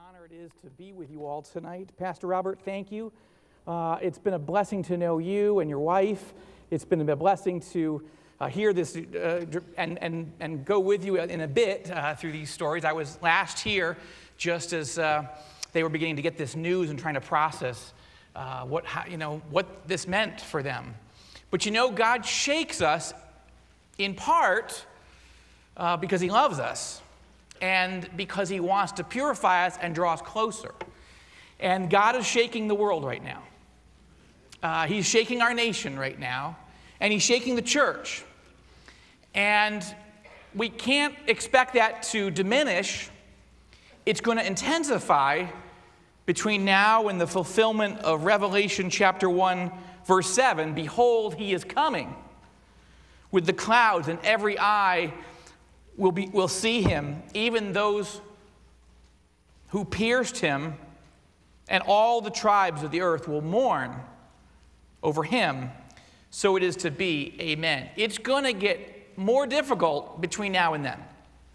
honor it is to be with you all tonight. Pastor Robert, thank you. It's been a blessing to know you and your wife. It's been a blessing to hear this and go with you in a bit through these stories. I was last here just as they were beginning to get this news and trying to process what this meant for them. But God shakes us in part because He loves us and because He wants to purify us and draw us closer. And God is shaking the world right now. He's shaking our nation right now, and He's shaking the church. And we can't expect that to diminish. It's going to intensify between now and the fulfillment of Revelation chapter 1, verse 7. Behold, He is coming with the clouds, and every eye will see Him, even those who pierced Him, and all the tribes of the earth will mourn over Him. So it is to be. Amen. It's going to get more difficult between now and then.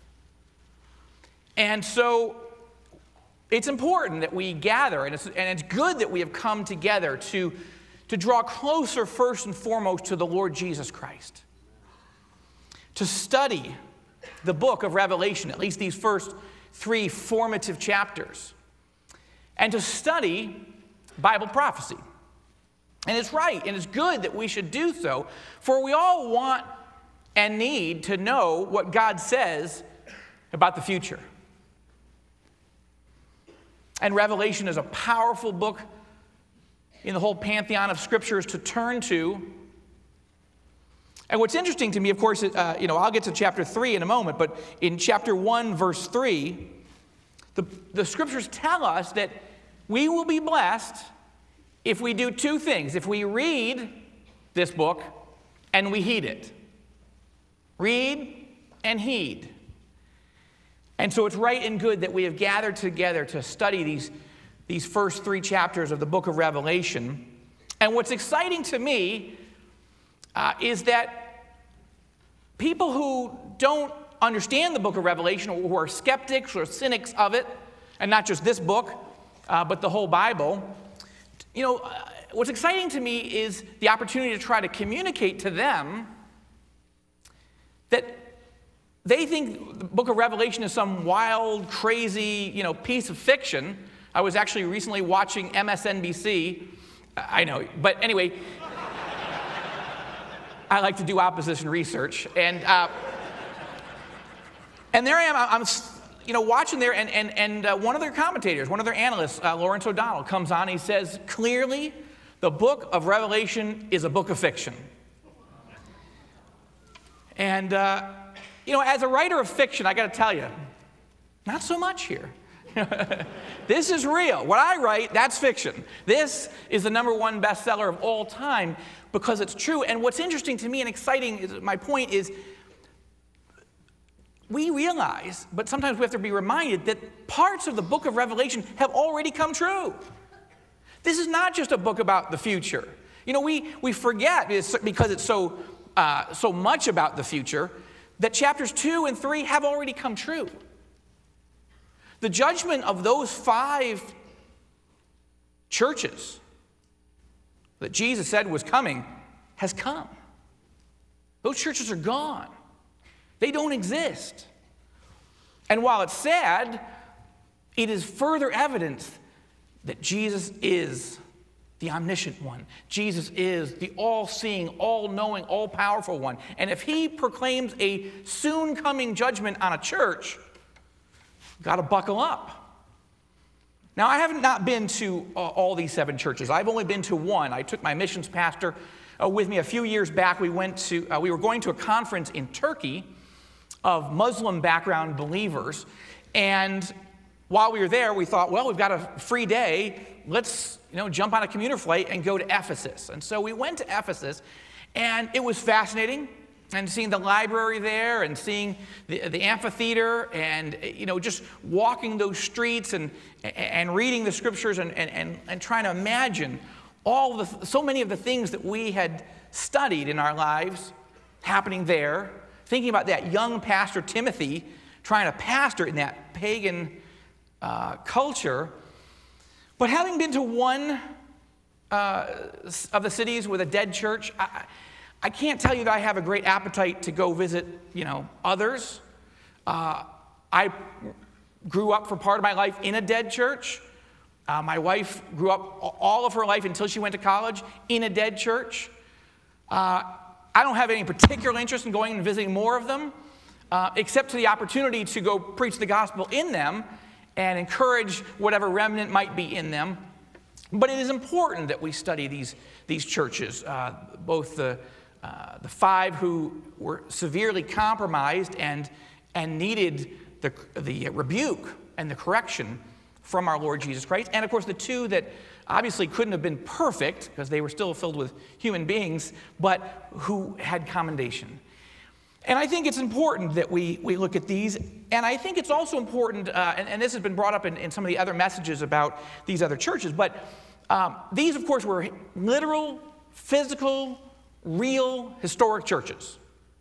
And so it's important that we gather, and it's good that we have come together to draw closer first and foremost to the Lord Jesus Christ. To study the book of Revelation, at least these first 3 formative chapters. And to study Bible prophecy. And it's right, and it's good that we should do so, for we all want and need to know what God says about the future. And Revelation is a powerful book in the whole pantheon of scriptures to turn to. And what's interesting to me, of course, I'll get to chapter 3 in a moment, but in chapter 1, verse 3, the scriptures tell us that we will be blessed if we do 2 things. If we read this book and we heed it. Read and heed. And so it's right and good that we have gathered together to study these first 3 chapters of the book of Revelation. And what's exciting to me is that people who don't understand the book of Revelation, or who are skeptics or cynics of it, and not just this book, but the whole Bible, what's exciting to me is the opportunity to try to communicate to them that they think the book of Revelation is some wild, crazy, piece of fiction. I was actually recently watching MSNBC. I know, but anyway, I like to do opposition research, and there I am. I'm watching there, and one of their commentators, one of their analysts, Lawrence O'Donnell, comes on. He says, clearly, the book of Revelation is a book of fiction. And as a writer of fiction, I got to tell you, not so much here. This is real. What I write, that's fiction. This is the #1 bestseller of all time because it's true. And what's interesting to me and exciting, my point is, we realize, but sometimes we have to be reminded, that parts of the book of Revelation have already come true. This is not just a book about the future. We forget, because it's so much about the future, that chapters 2 and 3 have already come true. The judgment of those 5 churches that Jesus said was coming has come. Those churches are gone. They don't exist. And while it's sad, it is further evidence that Jesus is the omniscient one. Jesus is the all-seeing, all-knowing, all-powerful one. And if He proclaims a soon-coming judgment on a church, got to buckle up. Now, I haven't not been to all these 7 churches. I've only been to one. I took my missions pastor with me a few years back. We were going to a conference in Turkey of Muslim background believers. And while we were there, we thought, well, we've got a free day. Let's jump on a commuter flight and go to Ephesus. And so we went to Ephesus, and it was fascinating. And seeing the library there, and seeing the amphitheater, and just walking those streets, and reading the scriptures, and trying to imagine so many of the things that we had studied in our lives happening there. Thinking about that young pastor Timothy trying to pastor in that pagan culture. But having been to one of the cities with a dead church, I can't tell you that I have a great appetite to go visit, others. I grew up for part of my life in a dead church. My wife grew up all of her life until she went to college in a dead church. I don't have any particular interest in going and visiting more of them, except to the opportunity to go preach the gospel in them and encourage whatever remnant might be in them. But it is important that we study these churches, both the five who were severely compromised and needed the rebuke and the correction from our Lord Jesus Christ, and of course the two that obviously couldn't have been perfect because they were still filled with human beings, but who had commendation. And I think it's important that we look at these, and I think it's also important, and this has been brought up in some of the other messages about these other churches, but these, of course, were literal, physical, real, historic churches.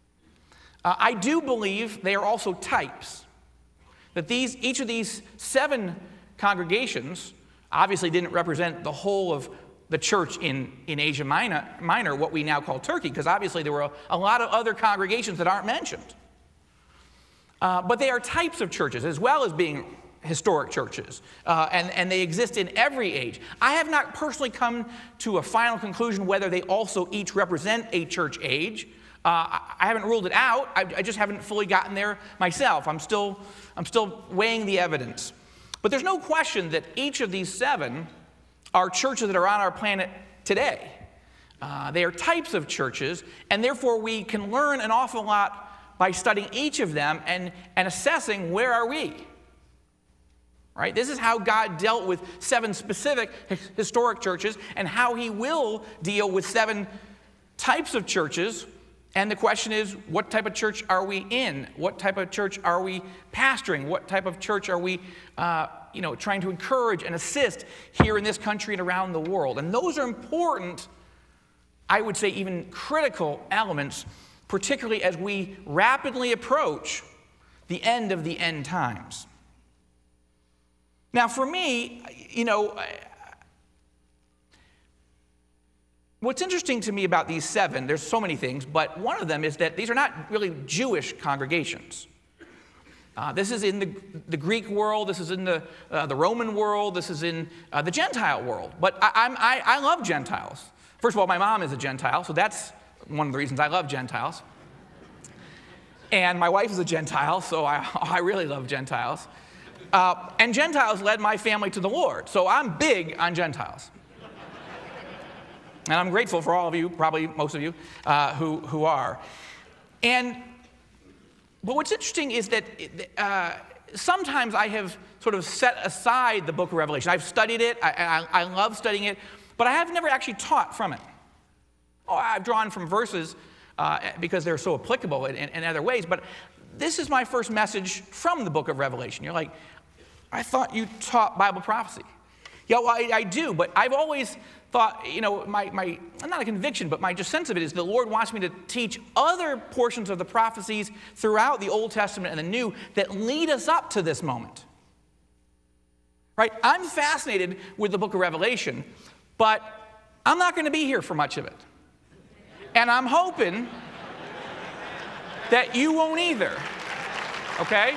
I do believe they are also types, that each of these 7 congregations obviously didn't represent the whole of the church in Asia Minor, what we now call Turkey, because obviously there were a lot of other congregations that aren't mentioned. But they are types of churches as well as being historic churches, and they exist in every age. I have not personally come to a final conclusion whether they also each represent a church age. I haven't ruled it out. I just haven't fully gotten there myself. I'm still weighing the evidence. But there's no question that each of these 7 are churches that are on our planet today. They are types of churches, and therefore we can learn an awful lot by studying each of them and assessing where are we. Right? This is how God dealt with 7 specific historic churches and how he will deal with 7 types of churches. And the question is, what type of church are we in? What type of church are we pastoring? What type of church are we trying to encourage and assist here in this country and around the world? And those are important, I would say even critical elements, particularly as we rapidly approach the end of the end times. Now, for me, what's interesting to me about these 7, there's so many things, but one of them is that these are not really Jewish congregations. This is in the Greek world, this is in the Roman world, this is in the Gentile world. But I love Gentiles. First of all, my mom is a Gentile, so that's one of the reasons I love Gentiles. And my wife is a Gentile, so I really love Gentiles. And Gentiles led my family to the Lord, so I'm big on Gentiles. And I'm grateful for all of you, probably most of you, who are. But what's interesting is that sometimes I have sort of set aside the book of Revelation. I've studied it, I love studying it, but I have never actually taught from it. I've drawn from verses because they're so applicable in other ways, but this is my first message from the book of Revelation. You're like, I thought you taught Bible prophecy. Yeah, well, I do, but I've always thought, my not a conviction, but my just sense of it is the Lord wants me to teach other portions of the prophecies throughout the Old Testament and the New that lead us up to this moment. Right? I'm fascinated with the book of Revelation, but I'm not going to be here for much of it. And I'm hoping that you won't either. Okay?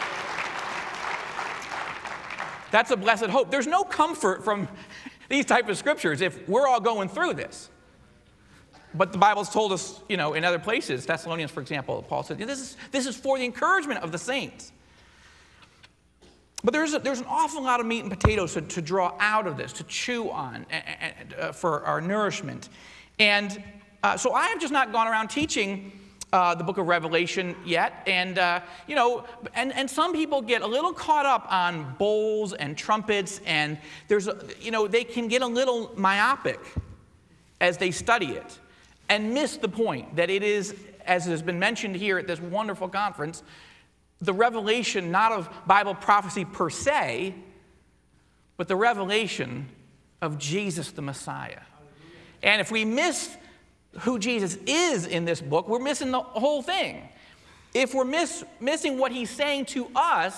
That's a blessed hope. There's no comfort from these type of scriptures if we're all going through this. But the Bible's told us, in other places, Thessalonians, for example, Paul said, this is for the encouragement of the saints. But there's an awful lot of meat and potatoes to draw out of this, to chew on for our nourishment. And so I have just not gone around teaching the book of Revelation yet. And, and some people get a little caught up on bowls and trumpets, and they can get a little myopic as they study it and miss the point that it is, as has been mentioned here at this wonderful conference, the revelation not of Bible prophecy per se, but the revelation of Jesus the Messiah. And if we miss who Jesus is in this book, we're missing the whole thing. If we're missing what he's saying to us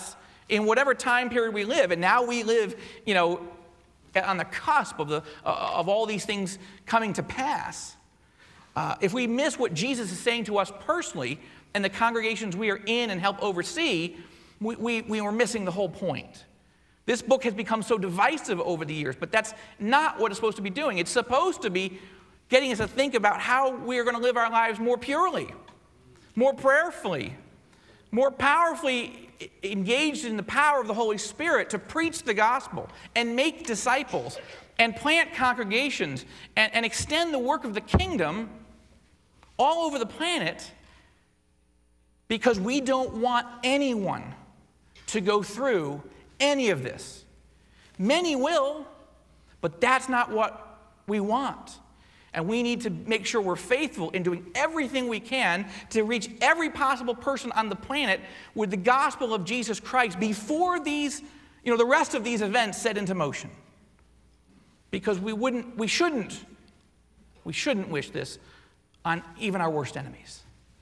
in whatever time period we live. And now we live, on the cusp of all these things coming to pass. If we miss what Jesus is saying to us personally and the congregations we are in and help oversee, we are missing the whole point. This book has become so divisive over the years, but that's not what it's supposed to be doing. It's supposed to be getting us to think about how we are going to live our lives more purely, more prayerfully, more powerfully engaged in the power of the Holy Spirit to preach the gospel and make disciples and plant congregations and extend the work of the kingdom all over the planet, because we don't want anyone to go through any of this. Many will, but that's not what we want. And we need to make sure we're faithful in doing everything we can to reach every possible person on the planet with the gospel of Jesus Christ before these, the rest of these events set into motion. Because we shouldn't wish this on even our worst enemies.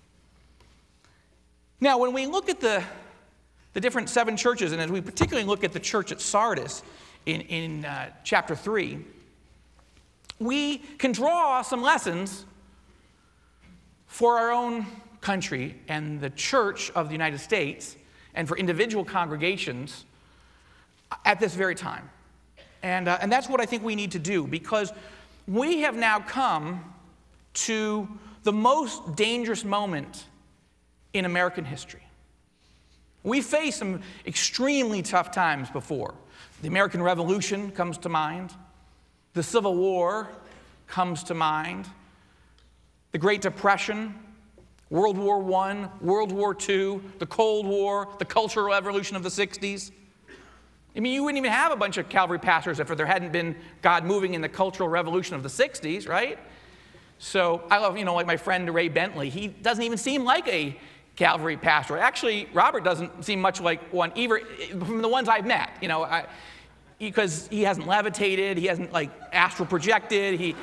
Now, when we look at the different 7 churches, and as we particularly look at the church at Sardis in chapter 3, we can draw some lessons for our own country and the church of the United States and for individual congregations at this very time. And that's what I think we need to do, because we have now come to the most dangerous moment in American history. We faced some extremely tough times before. The American Revolution comes to mind. The Civil War comes to mind. The Great Depression, World War I, World War II, the Cold War, the Cultural Revolution of the 60s. I mean, you wouldn't even have a bunch of Calvary pastors if there hadn't been God moving in the Cultural Revolution of the 60s, right? So I love, like my friend Ray Bentley. He doesn't even seem like a Calvary pastor. Actually, Robert doesn't seem much like one, either from the ones I've met, because he hasn't levitated, he hasn't astral projected,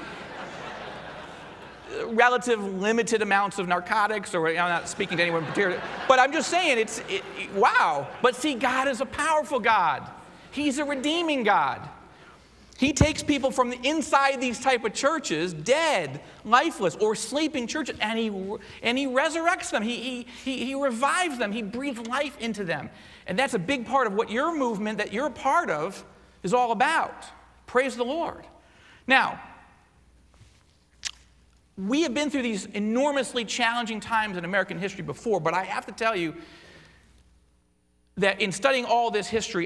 relative limited amounts of narcotics, or I'm not speaking to anyone in particular, but I'm just saying wow. But see, God is a powerful God. He's a redeeming God. He takes people from the inside these type of churches, dead, lifeless, or sleeping churches, and he resurrects them. He revives them. He breathes life into them. And that's a big part of what your movement that you're a part of is all about. Praise the Lord. Now, we have been through these enormously challenging times in American history before, but I have to tell you that in studying all this history,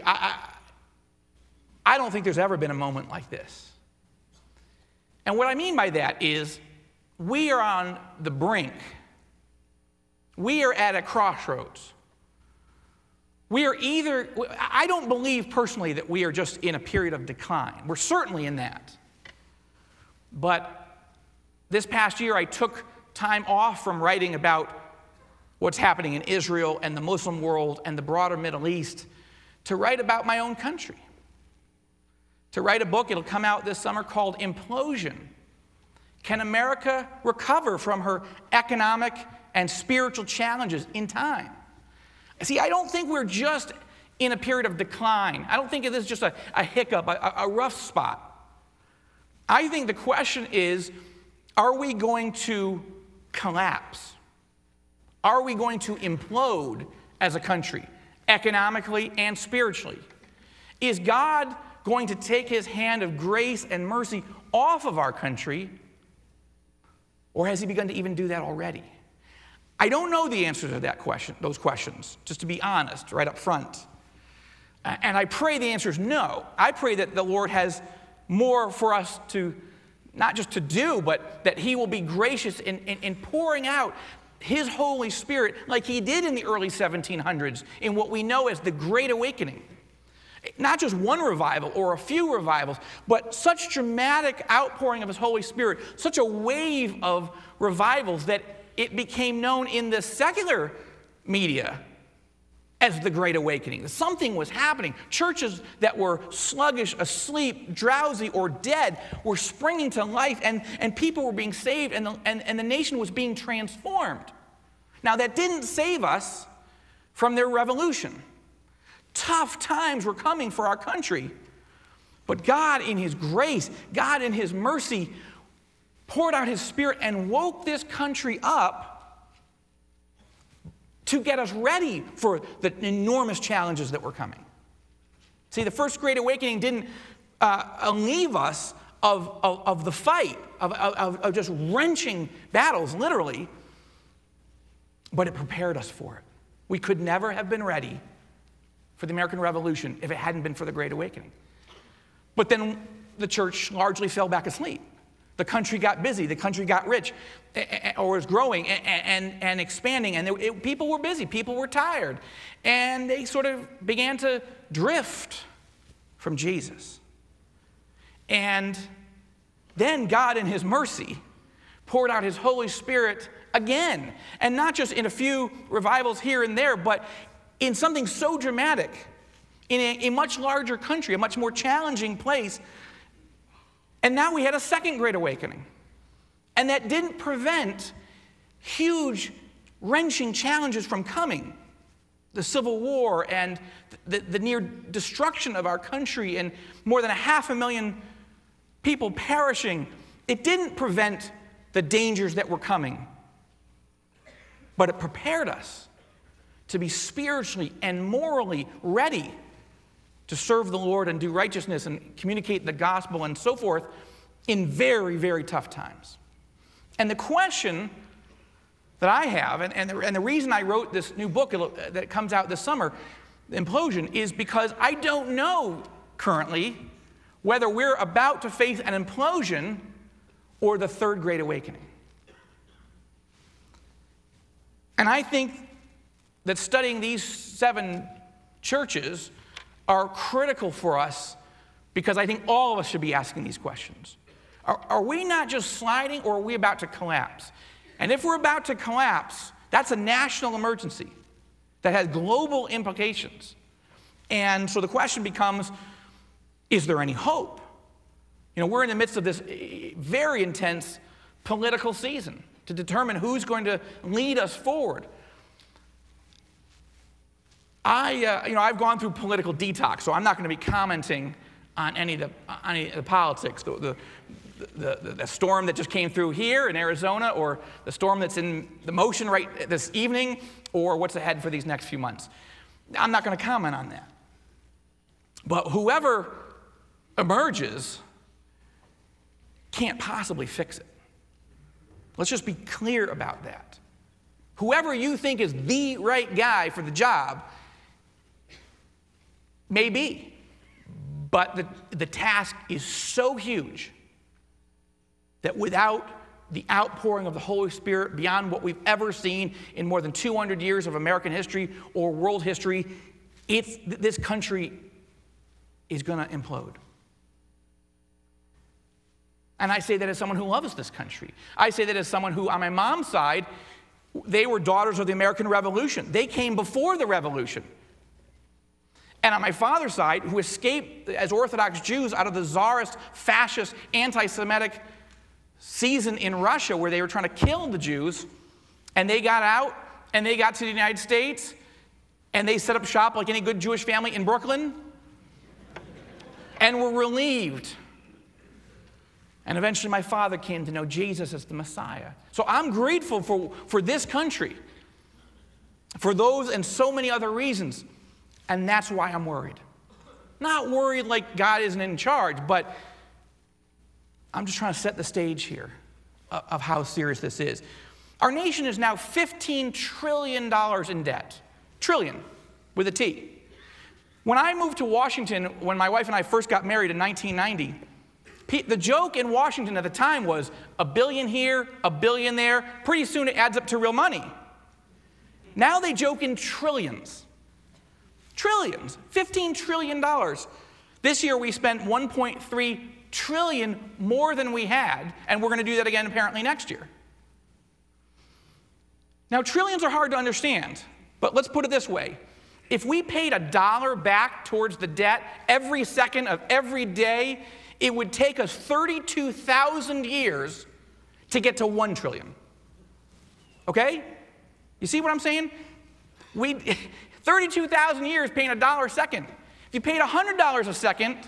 I don't think there's ever been a moment like this. And what I mean by that is we are on the brink. We are at a crossroads. I don't believe personally that we are just in a period of decline. We're certainly in that. But this past year, I took time off from writing about what's happening in Israel and the Muslim world and the broader Middle East to write about my own country. To write a book, it'll come out this summer, called Implosion. Can America recover from her economic and spiritual challenges in time? See, I don't think we're just in a period of decline. I don't think this is just a hiccup, a rough spot. I think the question is, are we going to collapse? Are we going to implode as a country, economically and spiritually? Is God going to take his hand of grace and mercy off of our country, or has he begun to even do that already? I don't know the answer to those questions, just to be honest, right up front. And I pray the answer is no. I pray that the Lord has more for us to, not just to do, but that he will be gracious in pouring out his Holy Spirit like he did in the early 1700s in what we know as the Great Awakening. Not just one revival or a few revivals, but such dramatic outpouring of his Holy Spirit, such a wave of revivals that it became known in the secular media as the Great Awakening. Something was happening. Churches that were sluggish, asleep, drowsy, or dead were springing to life, and people were being saved, and the nation was being transformed. Now, that didn't save us from their revolution. Tough times were coming for our country. But God in his grace, God in his mercy, poured out his Spirit and woke this country up to get us ready for the enormous challenges that were coming. See, the First Great Awakening didn't alleviate us of the fight, of just wrenching battles, literally, but it prepared us for it. We could never have been ready for the American Revolution if it hadn't been for the Great Awakening. But then the church largely fell back asleep. The country got busy. The country got rich, or was growing and expanding. And people were busy. People were tired. And they sort of began to drift from Jesus. And then God in his mercy poured out his Holy Spirit again. And not just in a few revivals here and there, but in something so dramatic, in a much larger country, a much more challenging place. And now we had a second Great Awakening. And that didn't prevent huge, wrenching challenges from coming. The Civil War and the near destruction of our country and more than 500,000 people perishing. It didn't prevent the dangers that were coming. But it prepared us to be spiritually and morally ready to serve the Lord and do righteousness and communicate the gospel and so forth in very, very tough times. And the question that I have, and the reason I wrote this new book that comes out this summer, Implosion, is because I don't know currently whether we're about to face an implosion or the third Great Awakening. And I think that studying these 7 churches are critical for us because I think all of us should be asking these questions. Are we not just sliding, or are we about to collapse? And if we're about to collapse, that's a national emergency that has global implications. And so the question becomes, is there any hope? You know, we're in the midst of this very intense political season to determine who's going to lead us forward. I've gone through political detox, so I'm not going to be commenting on any of the politics, the storm that just came through here in Arizona, or the storm that's in the motion right this evening, or what's ahead for these next few months. I'm not going to comment on that. But whoever emerges can't possibly fix it. Let's just be clear about that. Whoever you think is the right guy for the job may be, but the task is so huge that without the outpouring of the Holy Spirit beyond what we've ever seen in more than 200 years of American history or world history, this country is going to implode. And I say that as someone who loves this country. I say that as someone who, on my mom's side, they were daughters of the American Revolution. They came before the Revolution. And on my father's side, who escaped as Orthodox Jews out of the czarist, fascist, anti-Semitic season in Russia where they were trying to kill the Jews, and they got out, and they got to the United States, and they set up shop like any good Jewish family in Brooklyn, and were relieved. And eventually my father came to know Jesus as the Messiah. So I'm grateful for this country, for those and so many other reasons. And that's why I'm worried. Not worried like God isn't in charge, but I'm just trying to set the stage here of how serious this is. Our nation is now $15 trillion in debt. Trillion, with a T. When I moved to Washington, when my wife and I first got married in 1990, the joke in Washington at the time was $1 billion here, $1 billion there. Pretty soon it adds up to real money. Now they joke in trillions. Trillions, $15 trillion. This year we spent $1.3 trillion more than we had, and we're going to do that again apparently next year. Now, trillions are hard to understand, but let's put it this way. If we paid $1 back towards the debt every second of every day, it would take us 32,000 years to get to 1 trillion. Okay? You see what I'm saying? 32,000 years paying $1 a second. If you paid $100 a second,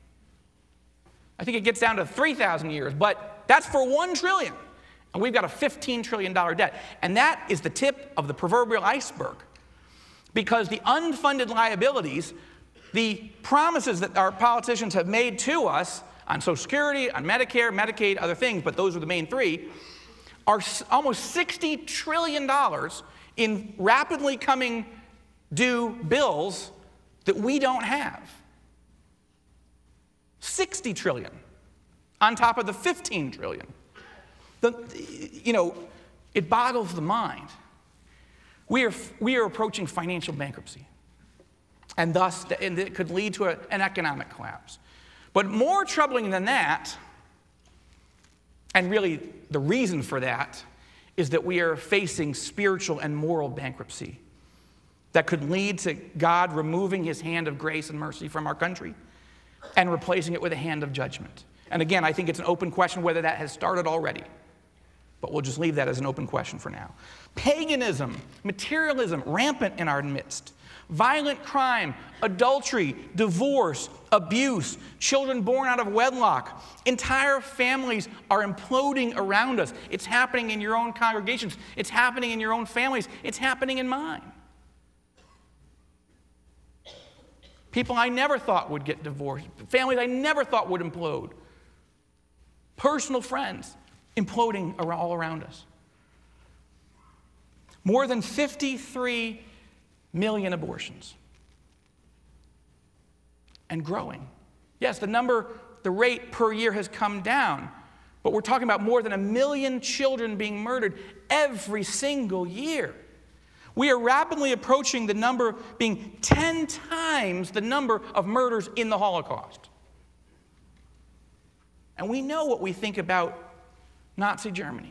I think it gets down to 3,000 years, but that's for 1 trillion. And we've got a $15 trillion debt. And that is the tip of the proverbial iceberg. Because the unfunded liabilities, the promises that our politicians have made to us on Social Security, on Medicare, Medicaid, other things, but those are the main three, are almost $60 trillion in rapidly coming due bills that we don't have. 60 trillion on top of the 15 trillion. It boggles the mind. We are approaching financial bankruptcy, and thus it could lead to an economic collapse. But more troubling than that, and really the reason for that, is that we are facing spiritual and moral bankruptcy that could lead to God removing his hand of grace and mercy from our country and replacing it with a hand of judgment. And again, I think it's an open question whether that has started already. But we'll just leave that as an open question for now. Paganism, materialism, rampant in our midst. Violent crime, adultery, divorce, abuse, children born out of wedlock. Entire families are imploding around us. It's happening in your own congregations. It's happening in your own families. It's happening in mine. People I never thought would get divorced. Families I never thought would implode. Personal friends imploding all around us. More than 53 million abortions. And growing. Yes, the rate per year has come down, but we're talking about more than 1 million children being murdered every single year. We are rapidly approaching the number being 10 times the number of murders in the Holocaust. And we know what we think about Nazi Germany.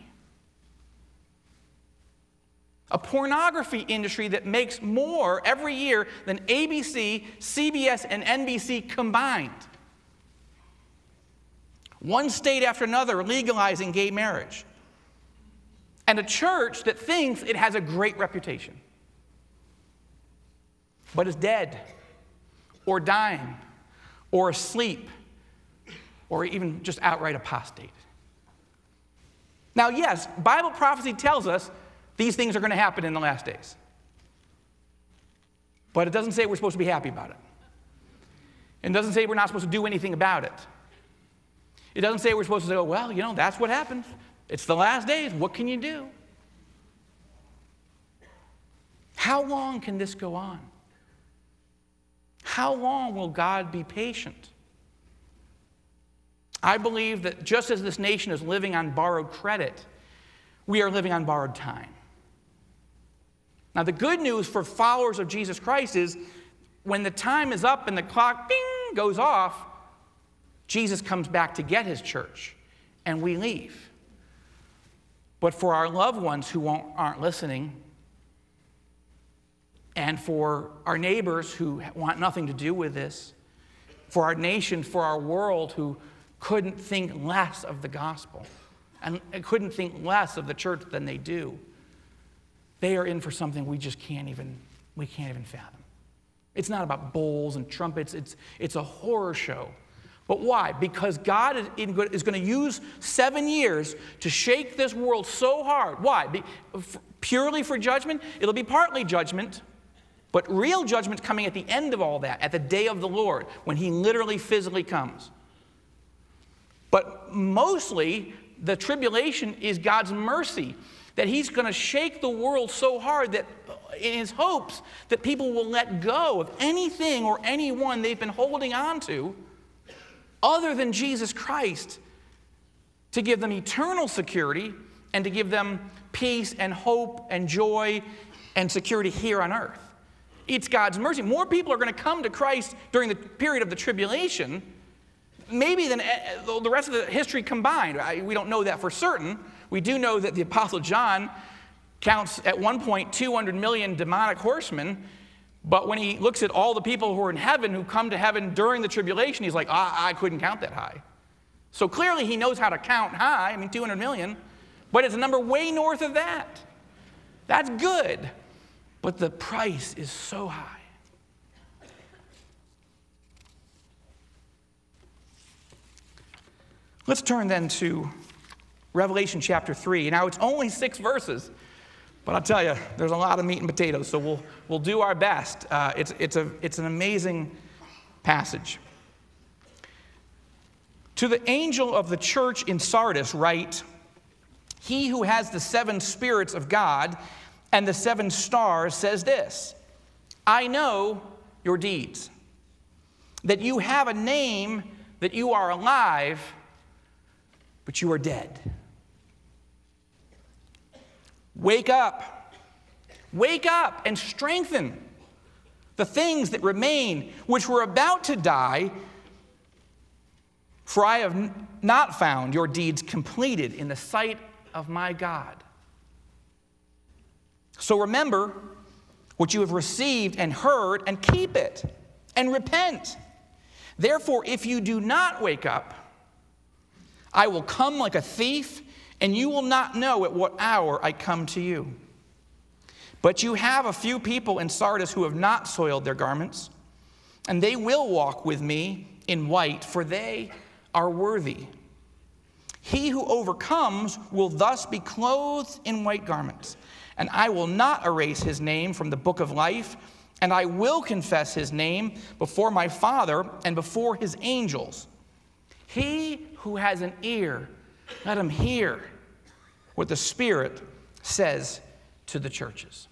A pornography industry that makes more every year than ABC, CBS, and NBC combined. One state after another legalizing gay marriage. And a church that thinks it has a great reputation, but is dead, or dying, or asleep, or even just outright apostate. Now, yes, Bible prophecy tells us these things are going to happen in the last days. But it doesn't say we're supposed to be happy about it. It doesn't say we're not supposed to do anything about it. It doesn't say we're supposed to say, oh, well, that's what happens. It's the last days. What can you do? How long can this go on? How long will God be patient? I believe that just as this nation is living on borrowed credit, we are living on borrowed time. Now, the good news for followers of Jesus Christ is when the time is up and the clock, bing, goes off, Jesus comes back to get his church, and we leave. But for our loved ones who aren't listening, and for our neighbors who want nothing to do with this, for our nation, for our world who couldn't think less of the gospel and couldn't think less of the church than they do, they are in for something we can't even fathom. It's not about bowls and trumpets. It's a horror show. But why? Because God is going to use 7 years to shake this world so hard. Why? Purely for judgment? It'll be partly judgment, but real judgment's coming at the end of all that, at the day of the Lord, when he literally, physically comes. But mostly, the tribulation is God's mercy, that he's going to shake the world so hard that in his hopes that people will let go of anything or anyone they've been holding on to other than Jesus Christ, to give them eternal security and to give them peace and hope and joy and security here on earth. It's God's mercy. More people are going to come to Christ during the period of the tribulation, maybe than the rest of the history combined. We don't know that for certain. We do know that the Apostle John counts at one point 200 million demonic horsemen, but when he looks at all the people who are in heaven, who come to heaven during the tribulation, he's like, I couldn't count that high. So clearly he knows how to count high, 200 million, but it's a number way north of that. That's good. but the price is so high. Let's turn then to Revelation chapter 3. Now, it's only 6 verses, but I'll tell you, there's a lot of meat and potatoes, so we'll do our best. It's an amazing passage. To the angel of the church in Sardis write, "He who has the 7 spirits of God and the 7 stars says this, I know your deeds, that you have a name, that you are alive, but you are dead. Wake up and strengthen the things that remain, which were about to die, for I have not found your deeds completed in the sight of my God. So remember what you have received and heard, and keep it, and repent. Therefore, if you do not wake up, I will come like a thief, and you will not know at what hour I come to you. But you have a few people in Sardis who have not soiled their garments, and they will walk with me in white, for they are worthy. He who overcomes will thus be clothed in white garments, and I will not erase his name from the book of life, and I will confess his name before my Father and before his angels. He who has an ear, let him hear what the Spirit says to the churches."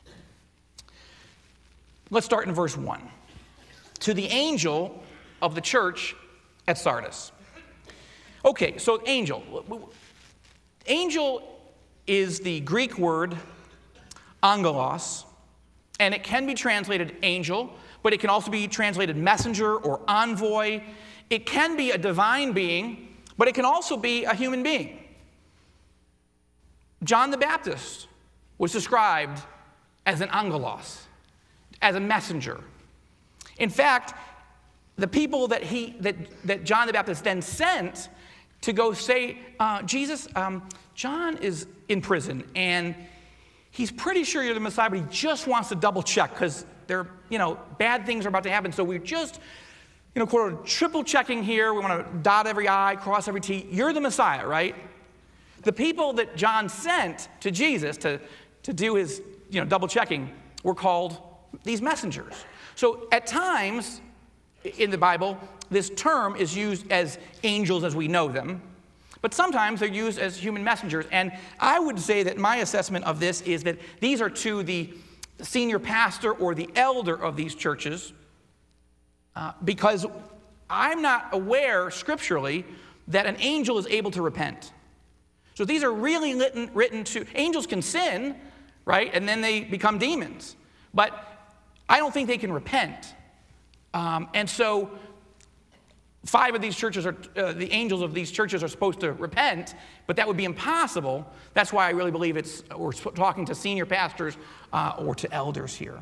Let's start in verse 1. To the angel of the church at Sardis. Okay, so angel. Angel is the Greek word angelos, and it can be translated angel, but it can also be translated messenger or envoy. It can be a divine being, but it can also be a human being. John the Baptist was described as an angelos, as a messenger. In fact, the people that John the Baptist then sent to go say, Jesus, John is in prison, and he's pretty sure you're the Messiah, but he just wants to double check because bad things are about to happen. So we're just, quote, triple checking here. We want to dot every I, cross every T. You're the Messiah, right? The people that John sent to Jesus to do his, double checking were called these messengers. So at times in the Bible, this term is used as angels as we know them, but sometimes they're used as human messengers. And I would say that my assessment of this is that these are to the senior pastor or the elder of these churches, because I'm not aware scripturally that an angel is able to repent. So these are really written to, angels can sin, right? And then they become demons. But I don't think they can repent. And so 5 of these churches are, the angels of these churches are supposed to repent, but that would be impossible. That's why I really believe we're talking to senior pastors or to elders here.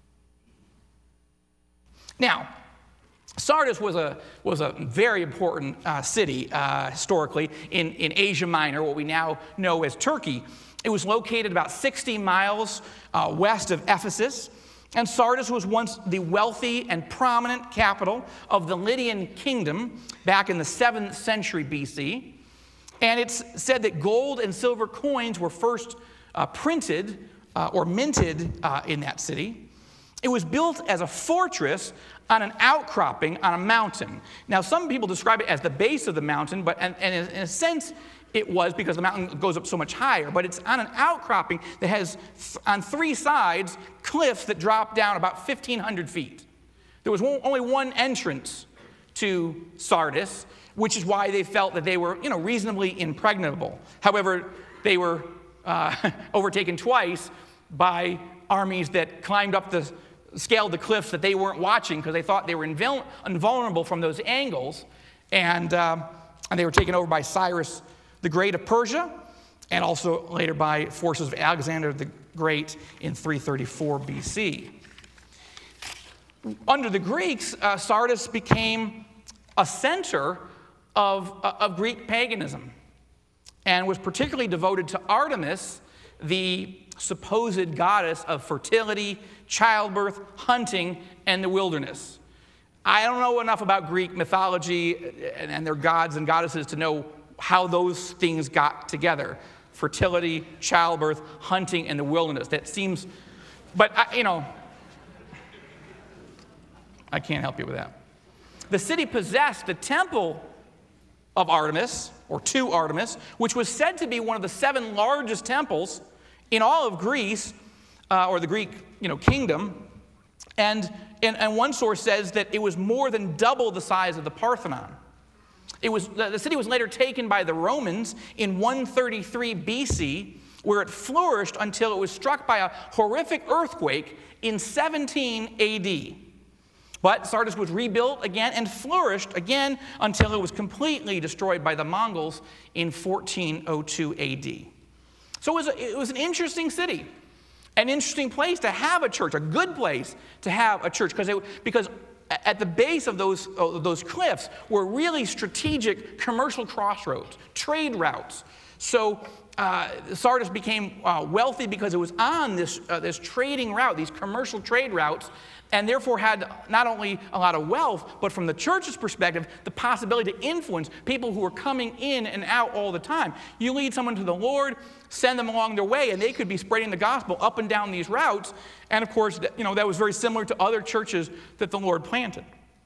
Now, Sardis was a very important city historically in Asia Minor, what we now know as Turkey. It was located about 60 miles west of Ephesus, and Sardis was once the wealthy and prominent capital of the Lydian kingdom back in the 7th century BC. And it's said that gold and silver coins were first printed or minted in that city. It was built as a fortress on an outcropping on a mountain. Now, some people describe it as the base of the mountain, but and in a sense, it was because the mountain goes up so much higher. But it's on an outcropping that has, on 3 sides, cliffs that drop down about 1,500 feet. There was only one entrance to Sardis, which is why they felt that they were, reasonably impregnable. However, they were overtaken twice by armies that scaled the cliffs that they weren't watching because they thought they were invulnerable from those angles, and they were taken over by Cyrus the Great of Persia, and also later by forces of Alexander the Great in 334 BC. Under the Greeks, Sardis became a center of Greek paganism and was particularly devoted to Artemis, the supposed goddess of fertility, childbirth, hunting, and the wilderness. I don't know enough about Greek mythology and their gods and goddesses to know how those things got together. Fertility, childbirth, hunting, and the wilderness. That seems, but I can't help you with that. The city possessed the temple of Artemis, or to Artemis, which was said to be one of the 7 largest temples in all of Greece, or the Greek kingdom. And one source says that it was more than double the size of the Parthenon. The city was later taken by the Romans in 133 BC, where it flourished until it was struck by a horrific earthquake in 17 AD. But Sardis was rebuilt again and flourished again until it was completely destroyed by the Mongols in 1402 AD. So it was an interesting city, an interesting place to have a church, a good place to have a church, because at the base of those cliffs were really strategic commercial crossroads, trade routes. So Sardis became wealthy because it was on this trading route, these commercial trade routes, and therefore had not only a lot of wealth, but from the church's perspective, the possibility to influence people who were coming in and out all the time. You lead someone to the Lord, send them along their way, and they could be spreading the gospel up and down these routes. And of course, that was very similar to other churches that the Lord planted.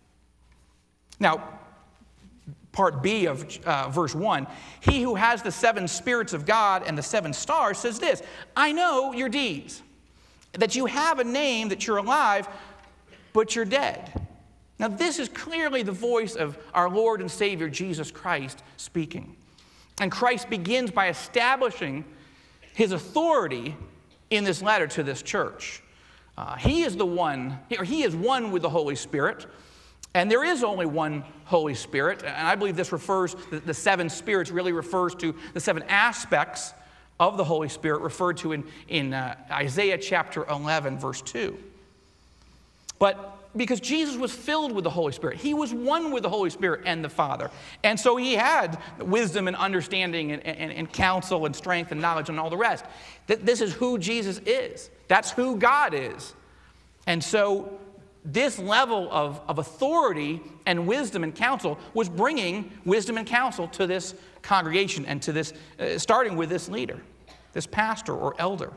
Now, part B of verse 1, he who has the 7 spirits of God and the 7 stars says this, I know your deeds, that you have a name, that you're alive, but you're dead. Now, this is clearly the voice of our Lord and Savior, Jesus Christ, speaking. And Christ begins by establishing his authority in this letter to this church. He is one with the Holy Spirit, and there is only one Holy Spirit. And I believe this the 7 spirits really refers to the 7 aspects of the Holy Spirit referred to in Isaiah chapter 11, verse 2. But because Jesus was filled with the Holy Spirit, he was one with the Holy Spirit and the Father. And so he had wisdom and understanding and counsel and strength and knowledge and all the rest. This is who Jesus is. That's who God is. And so this level of authority and wisdom and counsel was bringing wisdom and counsel to this congregation and to this, starting with this leader, this pastor or elder.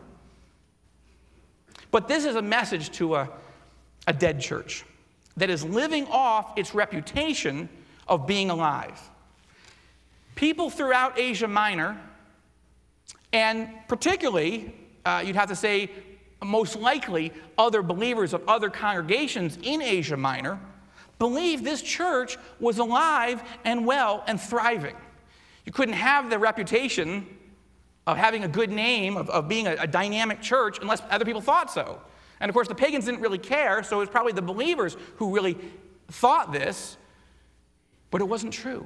But this is a message to a dead church that is living off its reputation of being alive. People throughout Asia Minor, and particularly, you'd have to say, most likely other believers of other congregations in Asia Minor, believed this church was alive and well and thriving. You couldn't have the reputation of having a good name, of being a dynamic church, unless other people thought so. And of course, the pagans didn't really care, so it was probably the believers who really thought this, but it wasn't true.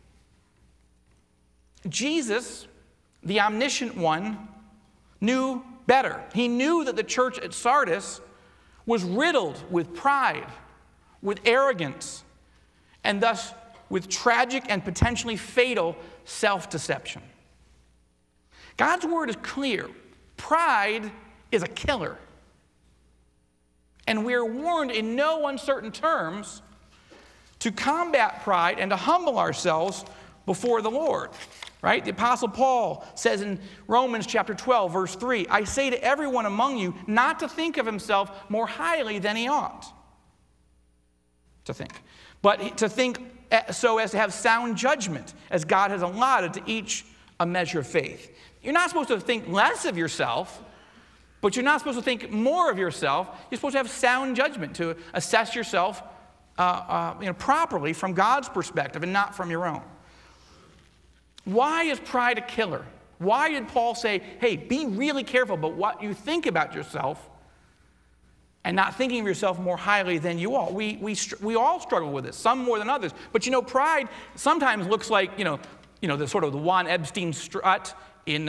Jesus, the omniscient one, knew better. He knew that the church at Sardis was riddled with pride, with arrogance, and thus with tragic and potentially fatal self-deception. God's word is clear. Pride is a killer. And we are warned in no uncertain terms to combat pride and to humble ourselves before the Lord. Right? The Apostle Paul says in Romans chapter 12, verse 3, I say to everyone among you not to think of himself more highly than he ought to think, but to think so as to have sound judgment, as God has allotted to each a measure of faith. You're not supposed to think less of yourself, but you're not supposed to think more of yourself. You're supposed to have sound judgment, to assess yourself properly from God's perspective and not from your own. Why is pride a killer? Why did Paul say, hey, be really careful about what you think about yourself and not thinking of yourself more highly than you ought? We all struggle with this, some more than others. But pride sometimes looks like, the sort of the Juan Epstein strut in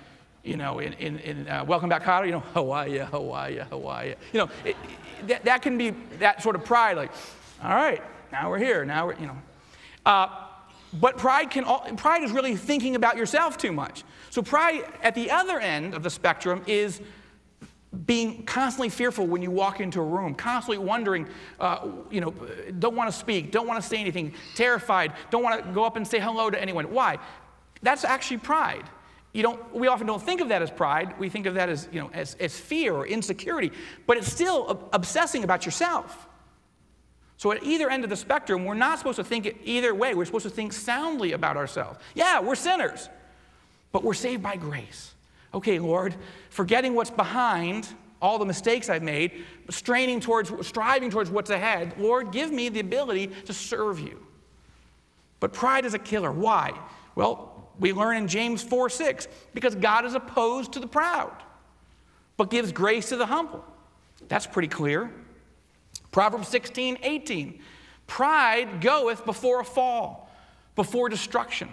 Welcome Back, Kotter, how are you, how are you, how are you? That can be that sort of pride, like, all right, now we're here, But pride is really thinking about yourself too much. So pride at the other end of the spectrum is being constantly fearful when you walk into a room, constantly wondering, don't want to speak, don't want to say anything, terrified, don't want to go up and say hello to anyone. Why? That's actually pride. We often don't think of that as pride. We think of that as fear or insecurity, but it's still obsessing about yourself. So at either end of the spectrum, we're not supposed to think it either way. We're supposed to think soundly about ourselves. Yeah, we're sinners, but we're saved by grace. Okay, Lord, forgetting what's behind, all the mistakes I've made, striving towards what's ahead, Lord, give me the ability to serve you. But pride is a killer. Why? Well, we learn in James 4:6, because God is opposed to the proud, but gives grace to the humble. That's pretty clear. Proverbs 16:18, pride goeth before a fall, before destruction.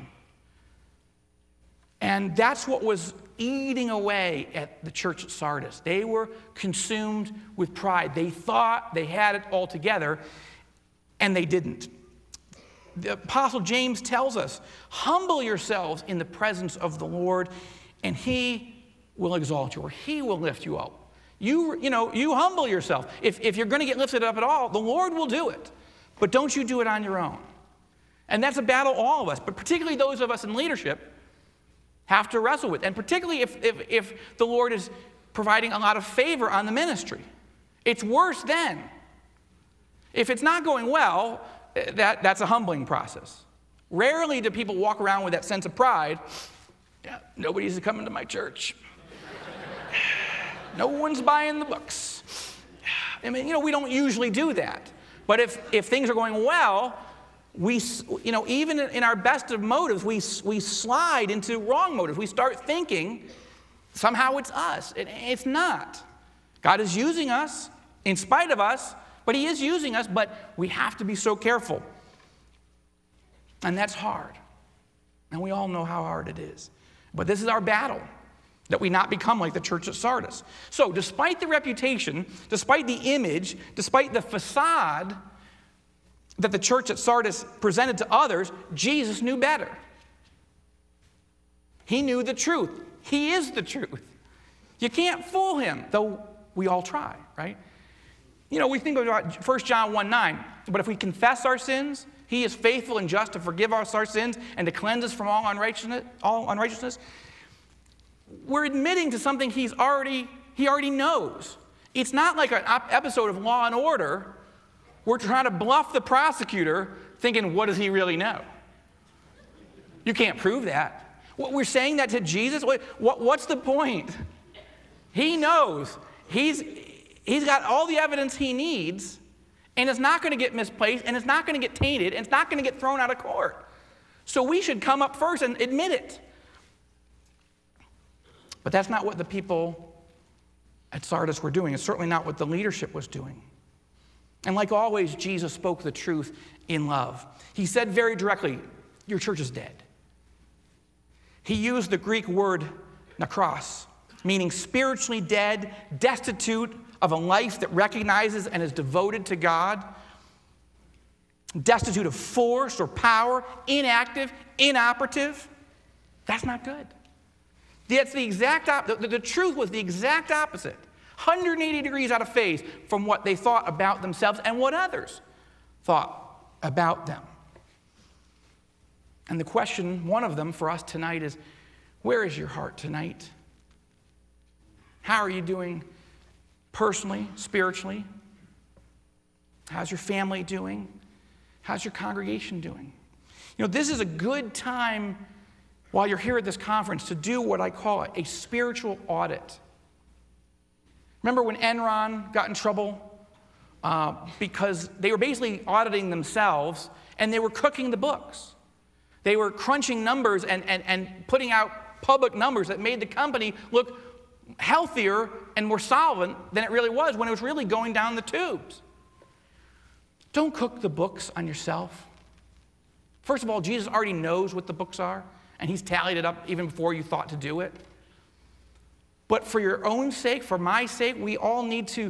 And that's what was eating away at the church at Sardis. They were consumed with pride. They thought they had it all together, and they didn't. The Apostle James tells us, humble yourselves in the presence of the Lord, and he will exalt you, or he will lift you up. You humble yourself. If you're going to get lifted up at all, the Lord will do it. But don't you do it on your own. And that's a battle all of us, but particularly those of us in leadership have to wrestle with. And particularly if the Lord is providing a lot of favor on the ministry. It's worse then. If it's not going well, that's a humbling process. Rarely do people walk around with that sense of pride. Yeah, nobody's coming to my church. No one's buying the books. I mean, we don't usually do that. But if things are going well, we, even in our best of motives, we slide into wrong motives. We start thinking somehow it's us. It's not. God is using us in spite of us, but he is using us, but we have to be so careful. And that's hard. And we all know how hard it is. But this is our battle, that we not become like the church at Sardis. So despite the reputation, despite the image, despite the facade that the church at Sardis presented to others, Jesus knew better. He knew the truth. He is the truth. You can't fool him, though we all try, right? We think about 1 John 1:9, but if we confess our sins, he is faithful and just to forgive us our sins and to cleanse us from all unrighteousness. We're admitting to something he already knows. It's not like an episode of Law and Order. We're trying to bluff the prosecutor, thinking, what does he really know? You can't prove that. We're saying that to Jesus? What's the point? He knows. He's got all the evidence he needs, and it's not going to get misplaced, and it's not going to get tainted, and it's not going to get thrown out of court. So we should come up first and admit it. But that's not what the people at Sardis were doing. It's certainly not what the leadership was doing. And like always, Jesus spoke the truth in love. He said very directly, your church is dead. He used the Greek word nekros, meaning spiritually dead, destitute of a life that recognizes and is devoted to God, destitute of force or power, inactive, inoperative. That's not good. That's the exact opposite. The truth was the exact opposite. 180 degrees out of phase from what they thought about themselves and what others thought about them. And the question, one of them for us tonight is, where is your heart tonight? How are you doing personally, spiritually? How's your family doing? How's your congregation doing? This is a good time while you're here at this conference to do what I call a spiritual audit. Remember when Enron got in trouble because they were basically auditing themselves and they were cooking the books. They were crunching numbers and putting out public numbers that made the company look healthier and more solvent than it really was when it was really going down the tubes. Don't cook the books on yourself. First of all, Jesus already knows what the books are, and he's tallied it up even before you thought to do it. But for your own sake, for my sake, we all need to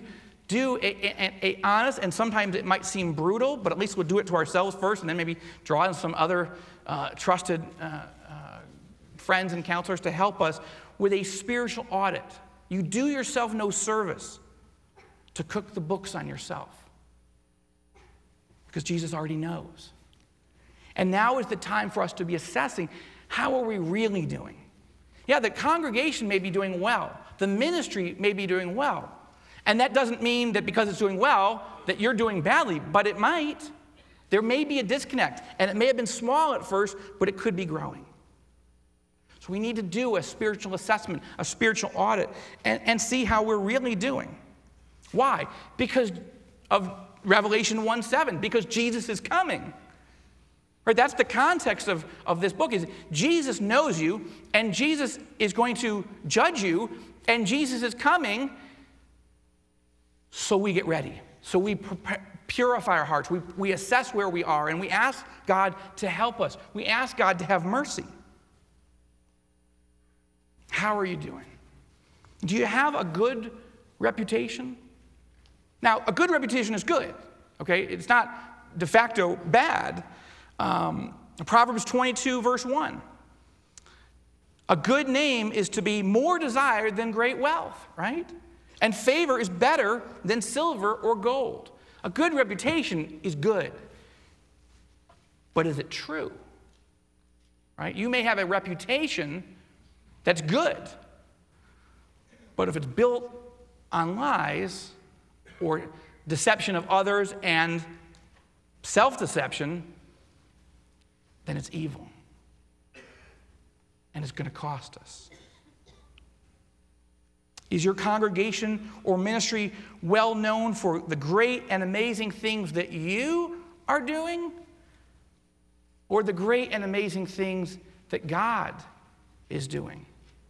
do a honest, and sometimes it might seem brutal, but at least we'll do it to ourselves first and then maybe draw in some other trusted friends and counselors to help us with a spiritual audit. You do yourself no service to cook the books on yourself because Jesus already knows. And now is the time for us to be assessing, how are we really doing? Yeah, the congregation may be doing well. The ministry may be doing well. And that doesn't mean that because it's doing well, that you're doing badly, but it might. There may be a disconnect, and it may have been small at first, but it could be growing. So we need to do a spiritual assessment, a spiritual audit, and see how we're really doing. Why? Because of Revelation 1:7, because Jesus is coming. Right? That's the context of this book, is Jesus knows you, and Jesus is going to judge you, and Jesus is coming. So we get ready. So we purify our hearts. We assess where we are, and we ask God to help us. We ask God to have mercy. How are you doing? Do you have a good reputation? Now, a good reputation is good, okay? It's not de facto bad. Proverbs 22, verse 1. A good name is to be more desired than great wealth, right? And favor is better than silver or gold. A good reputation is good. But is it true? Right? You may have a reputation that's good. But if it's built on lies or deception of others and self-deception, then it's evil. And it's going to cost us. Is your congregation or ministry well known for the great and amazing things that you are doing? Or the great and amazing things that God is doing?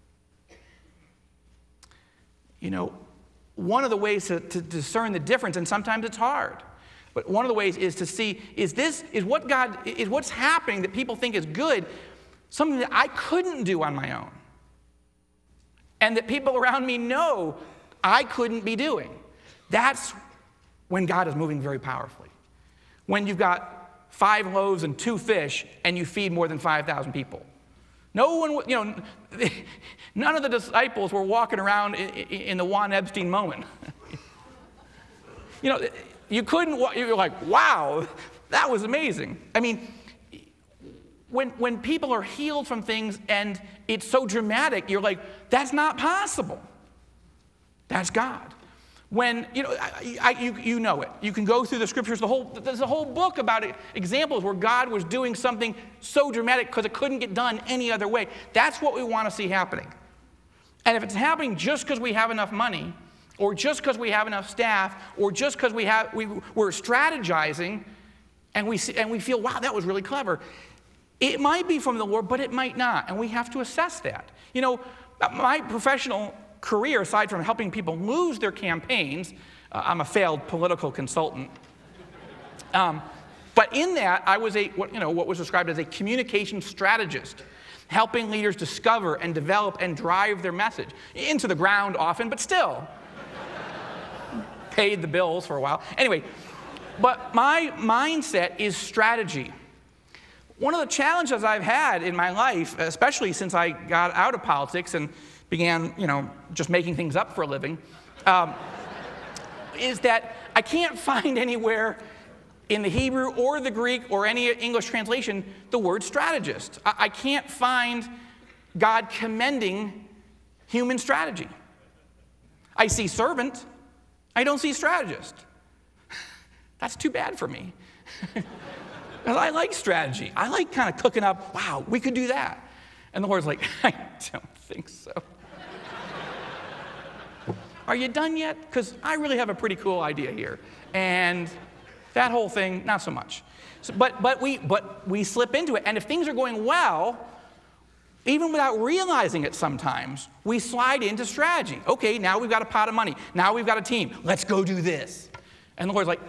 You know, one of the ways to discern the difference, and sometimes it's hard, but one of the ways is to see, is what's happening that people think is good, something that I couldn't do on my own? And that people around me know I couldn't be doing. That's when God is moving very powerfully. When you've got 5 loaves and 2 fish and you feed more than 5,000 people. No one, none of the disciples were walking around in the Juan Epstein moment. You couldn't, you're like, wow, that was amazing. I mean, when people are healed from things and it's so dramatic, you're like, that's not possible. That's God. When, you know it. You can go through the scriptures, there's a whole book about it, examples where God was doing something so dramatic because it couldn't get done any other way. That's what we want to see happening. And if it's happening just because we have enough money, or just because we have enough staff, or just because we're strategizing, and we feel, wow, that was really clever, it might be from the Lord, but it might not, and we have to assess that. You know, my professional career, aside from helping people lose their campaigns, I'm a failed political consultant. But in that, I was what was described as a communication strategist, helping leaders discover and develop and drive their message into the ground often, but still paid the bills for a while. Anyway, but my mindset is strategy. One of the challenges I've had in my life, especially since I got out of politics and began, just making things up for a living, is that I can't find anywhere in the Hebrew or the Greek or any English translation the word strategist. I can't find God commending human strategy. I see servant. I don't see strategist. That's too bad for me. I like strategy. I like kind of cooking up, wow, we could do that. And the Lord's like, I don't think so. Are you done yet? Because I really have a pretty cool idea here. And that whole thing, not so much. So, but we slip into it. And if things are going well, even without realizing it sometimes, we slide into strategy. Okay, now we've got a pot of money. Now we've got a team. Let's go do this. And the Lord's like,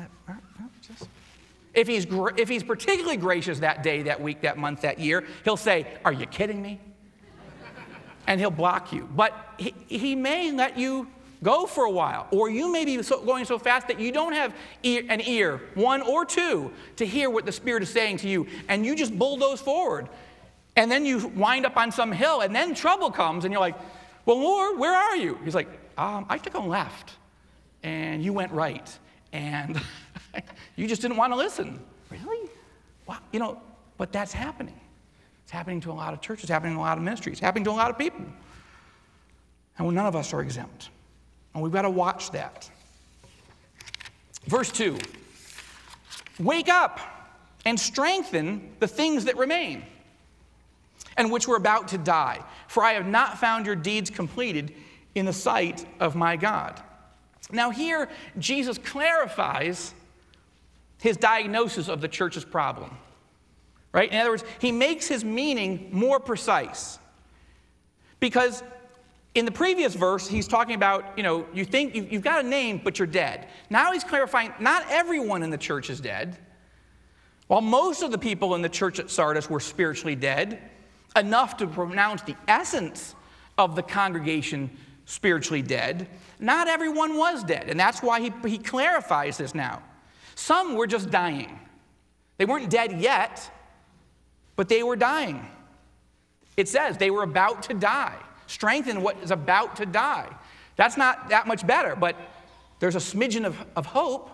If he's particularly gracious that day, that week, that month, that year, he'll say, are you kidding me? And he'll block you. But he may let you Go for a while. Or you may be going so fast that you don't have an ear, one or two, to hear what the Spirit is saying to you, and you just bulldoze forward. And then you wind up on some hill, and then trouble comes, and you're like, well, Lord, where are you? He's like, I took a left, and you went right, and you just didn't want to listen. Really? Wow. But that's happening. It's happening to a lot of churches, it's happening to a lot of ministries, it's happening to a lot of people. And none of us are exempt. And we've got to watch that. Verse 2. Wake up and strengthen the things that remain, and which were about to die. For I have not found your deeds completed in the sight of my God. Now here, Jesus clarifies his diagnosis of the church's problem. Right? In other words, he makes his meaning more precise. Because in the previous verse, he's talking about, you think you've got a name, but you're dead. Now he's clarifying, not everyone in the church is dead. While most of the people in the church at Sardis were spiritually dead, enough to pronounce the essence of the congregation spiritually dead, not everyone was dead. And that's why he clarifies this now. Some were just dying. They weren't dead yet, but they were dying. It says they were about to die. Strengthen what is about to die. That's not that much better, but there's a smidgen of hope.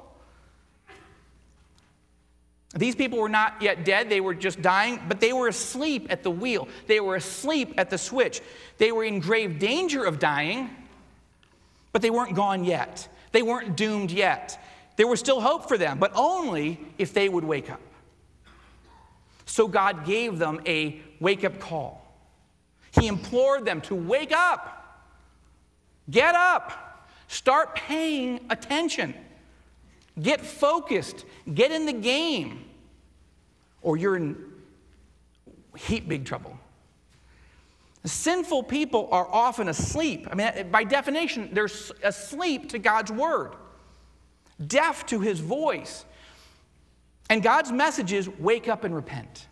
These people were not yet dead. They were just dying, but they were asleep at the wheel. They were asleep at the switch. They were in grave danger of dying, but they weren't gone yet. They weren't doomed yet. There was still hope for them, but only if they would wake up. So God gave them a wake-up call. He implored them to wake up. Get up. Start paying attention. Get focused. Get in the game. Or you're in heap big trouble. Sinful people are often asleep. I mean, by definition, they're asleep to God's word. Deaf to his voice. And God's message is, wake up and repent.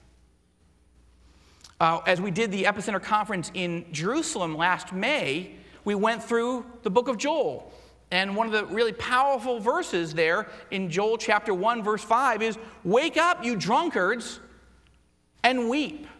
As we did the Epicenter Conference in Jerusalem last May, we went through the book of Joel. And one of the really powerful verses there in Joel chapter 1, verse 5 is, wake up, you drunkards, and weep.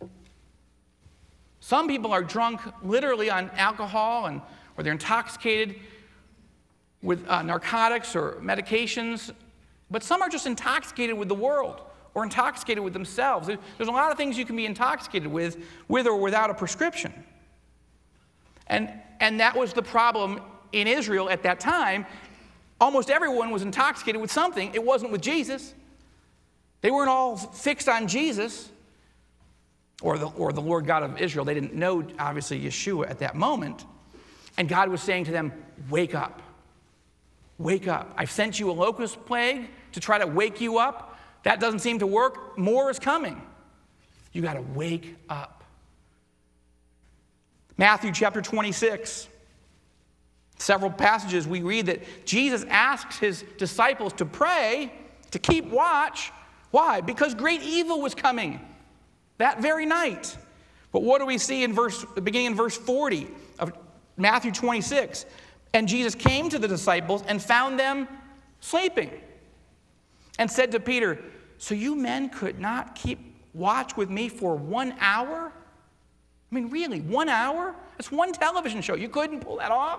Some people are drunk literally on alcohol, or they're intoxicated with narcotics or medications. But some are just intoxicated with the world or intoxicated with themselves. There's a lot of things you can be intoxicated with or without a prescription. And that was the problem in Israel at that time. Almost everyone was intoxicated with something. It wasn't with Jesus. They weren't all fixed on Jesus or the Lord God of Israel. They didn't know, obviously, Yeshua at that moment. And God was saying to them, wake up. Wake up. I've sent you a locust plague to try to wake you up. That doesn't seem to work. More is coming. You got to wake up. Matthew chapter 26. Several passages we read that Jesus asks his disciples to pray, to keep watch. Why? Because great evil was coming that very night. But what do we see beginning in verse 40 of Matthew 26? And Jesus came to the disciples and found them sleeping and said to Peter, so you men could not keep watch with me for 1 hour? I mean, really, 1 hour? It's one television show. You couldn't pull that off?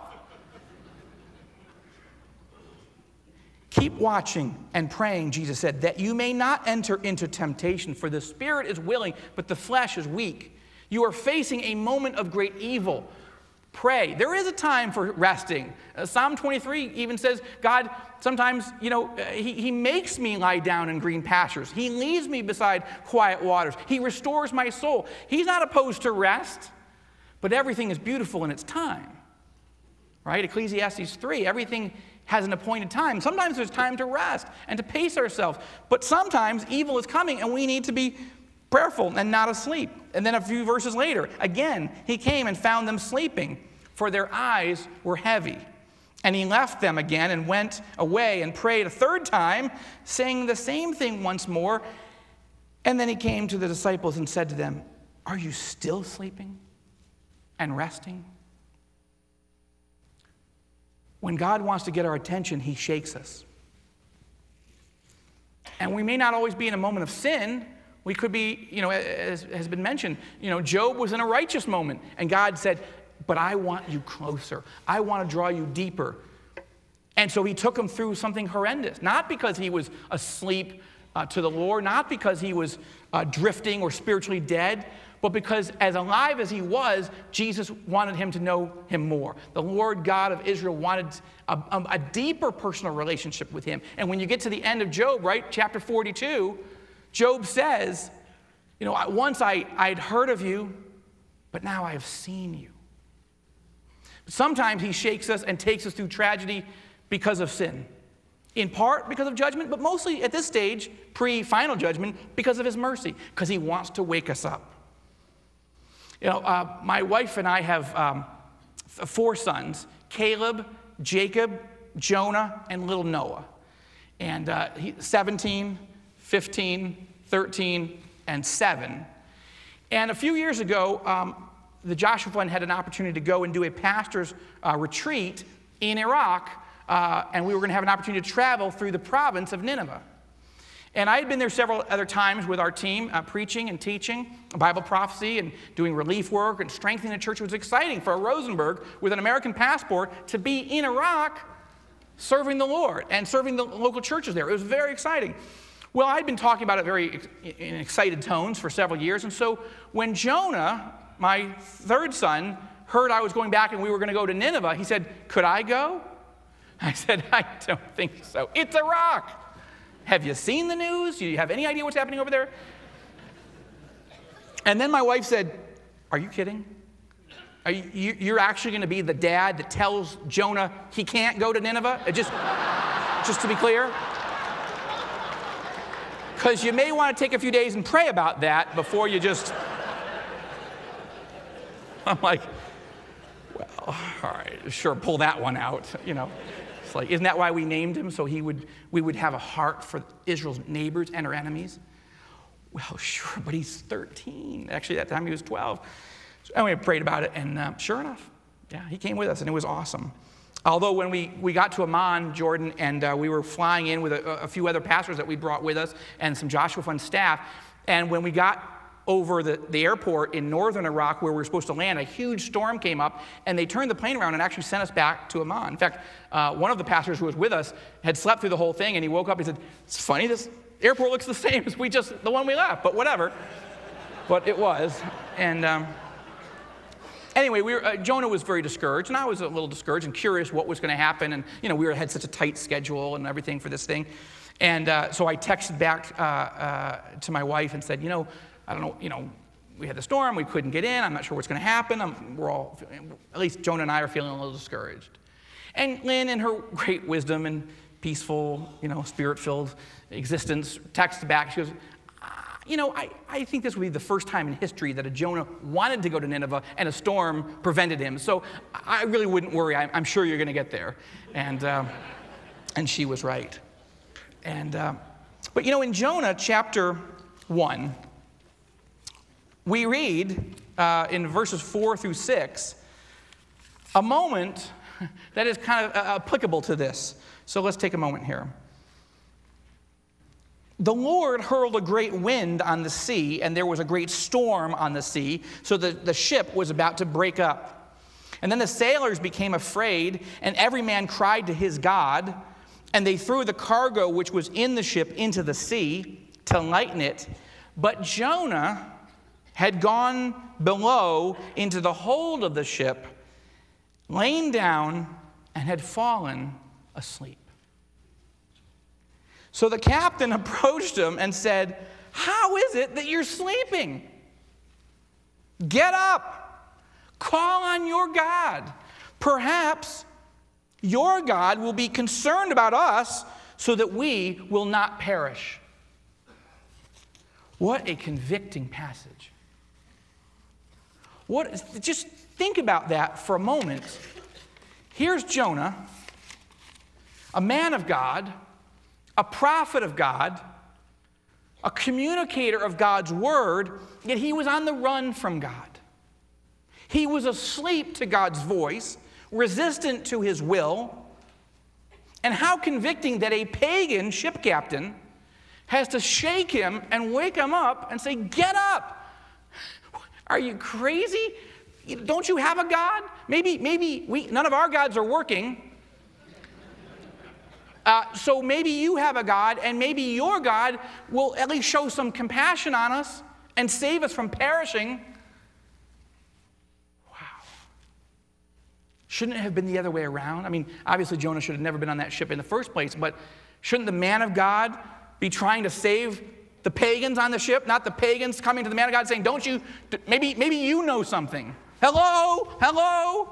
Keep watching and praying, Jesus said, that you may not enter into temptation, for the spirit is willing, but the flesh is weak. You are facing a moment of great evil. Pray. There is a time for resting. Psalm 23 even says, God, sometimes, he makes me lie down in green pastures. He leads me beside quiet waters. He restores my soul. He's not opposed to rest, but everything is beautiful in its time. Right? Ecclesiastes 3, everything has an appointed time. Sometimes there's time to rest and to pace ourselves, but sometimes evil is coming and we need to be prayerful and not asleep. And then a few verses later, again, he came and found them sleeping, for their eyes were heavy. And he left them again and went away and prayed a third time, saying the same thing once more. And then he came to the disciples and said to them, are you still sleeping and resting? when God wants to get our attention, he shakes us. And we may not always be in a moment of sin. We could be, as has been mentioned, Job was in a righteous moment, and God said, but I want you closer. I want to draw you deeper. And so he took him through something horrendous, not because he was asleep to the Lord, not because he was drifting or spiritually dead, but because as alive as he was, Jesus wanted him to know him more. The Lord God of Israel wanted a deeper personal relationship with him. And when you get to the end of Job, right, chapter 42, Job says, once I'd heard of you, but now I have seen you. Sometimes he shakes us and takes us through tragedy because of sin. In part because of judgment, but mostly at this stage, pre-final judgment, because of his mercy, because he wants to wake us up. My wife and I have 4 sons, Caleb, Jacob, Jonah, and little Noah. And 17, 15, 13, and 7. And a few years ago, the Joshua Fund had an opportunity to go and do a pastor's retreat in Iraq, and we were going to have an opportunity to travel through the province of Nineveh. And I had been there several other times with our team, preaching and teaching Bible prophecy and doing relief work and strengthening the church. It was exciting for a Rosenberg with an American passport to be in Iraq serving the Lord and serving the local churches there. It was very exciting. Well, I'd been talking about it in excited tones for several years. And so when Jonah, my 3rd son, heard I was going back and we were going to go to Nineveh, he said, could I go? I said, I don't think so. It's Iraq. Have you seen the news? Do you have any idea what's happening over there? And then my wife said, are you kidding? You're actually going to be the dad that tells Jonah he can't go to Nineveh? Just to be clear. Because you may want to take a few days and pray about that before you just... I'm like, well, all right, sure, pull that one out, It's like, isn't that why we named him? So we would have a heart for Israel's neighbors and her enemies? Well, sure, but he's 13. Actually, at that time he was 12. So anyway, I prayed about it, and sure enough, yeah, he came with us, and it was awesome. Although when we got to Amman, Jordan, and we were flying in with a few other pastors that we brought with us and some Joshua Fund staff, and when we got over the airport in northern Iraq where we were supposed to land, a huge storm came up, and they turned the plane around and actually sent us back to Amman. In fact, one of the pastors who was with us had slept through the whole thing, and he woke up and said, it's funny, this airport looks the same as the one we left, but whatever. But it was. And anyway, Jonah was very discouraged, and I was a little discouraged and curious what was going to happen, and we had such a tight schedule and everything for this thing. And so I texted back to my wife and said, I don't know, we had the storm, we couldn't get in, I'm not sure what's going to happen. We're all, at least Jonah and I are feeling a little discouraged. And Lynn, in her great wisdom and peaceful, spirit-filled existence, texted back. She goes, I think this would be the first time in history that a Jonah wanted to go to Nineveh and a storm prevented him. So I really wouldn't worry. I'm sure you're going to get there. And she was right. But in Jonah chapter 1, we read in verses 4 through 6 a moment that is kind of applicable to this. So let's take a moment here. The Lord hurled a great wind on the sea, and there was a great storm on the sea, so that the ship was about to break up. And then the sailors became afraid, and every man cried to his God, and they threw the cargo which was in the ship into the sea to lighten it. But Jonah had gone below into the hold of the ship, lain down, and had fallen asleep. So the captain approached him and said, how is it that you're sleeping? Get up, call on your God. Perhaps your God will be concerned about us so that we will not perish. What a convicting passage. Just think about that for a moment. Here's Jonah, a man of God, a prophet of God, a communicator of God's word, yet he was on the run from God. He was asleep to God's voice, resistant to his will, And how convicting that a pagan ship captain has to shake him and wake him up and say, get up. Are you crazy? Don't you have a God? Maybe none of our gods are working. So maybe you have a God, and maybe your God will at least show some compassion on us and save us from perishing. Wow. Shouldn't it have been the other way around? I mean, obviously Jonah should have never been on that ship in the first place, but shouldn't the man of God be trying to save the pagans on the ship, not the pagans coming to the man of God saying, don't you, maybe you know something. Hello?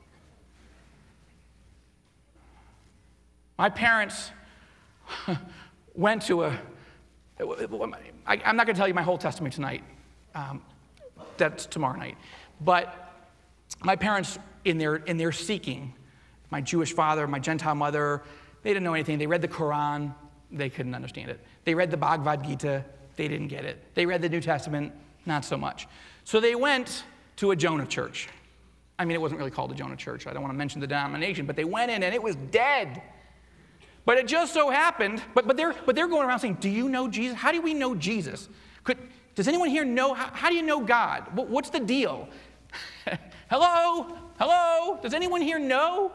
My parents went to I'm not going to tell you my whole testimony tonight. That's tomorrow night. But my parents, in their seeking, my Jewish father, my Gentile mother, they didn't know anything. They read the Quran. They couldn't understand it. They read the Bhagavad Gita. They didn't get it. They read the New Testament. Not so much. So they went to a Jonah church. I mean, it wasn't really called a Jonah church. I don't want to mention the denomination, but they went in and it was dead. But it just so happened, but they're going around saying, do you know Jesus? How do we know Jesus? Does anyone here know, how do you know God? What's the deal? Hello? Does anyone here know?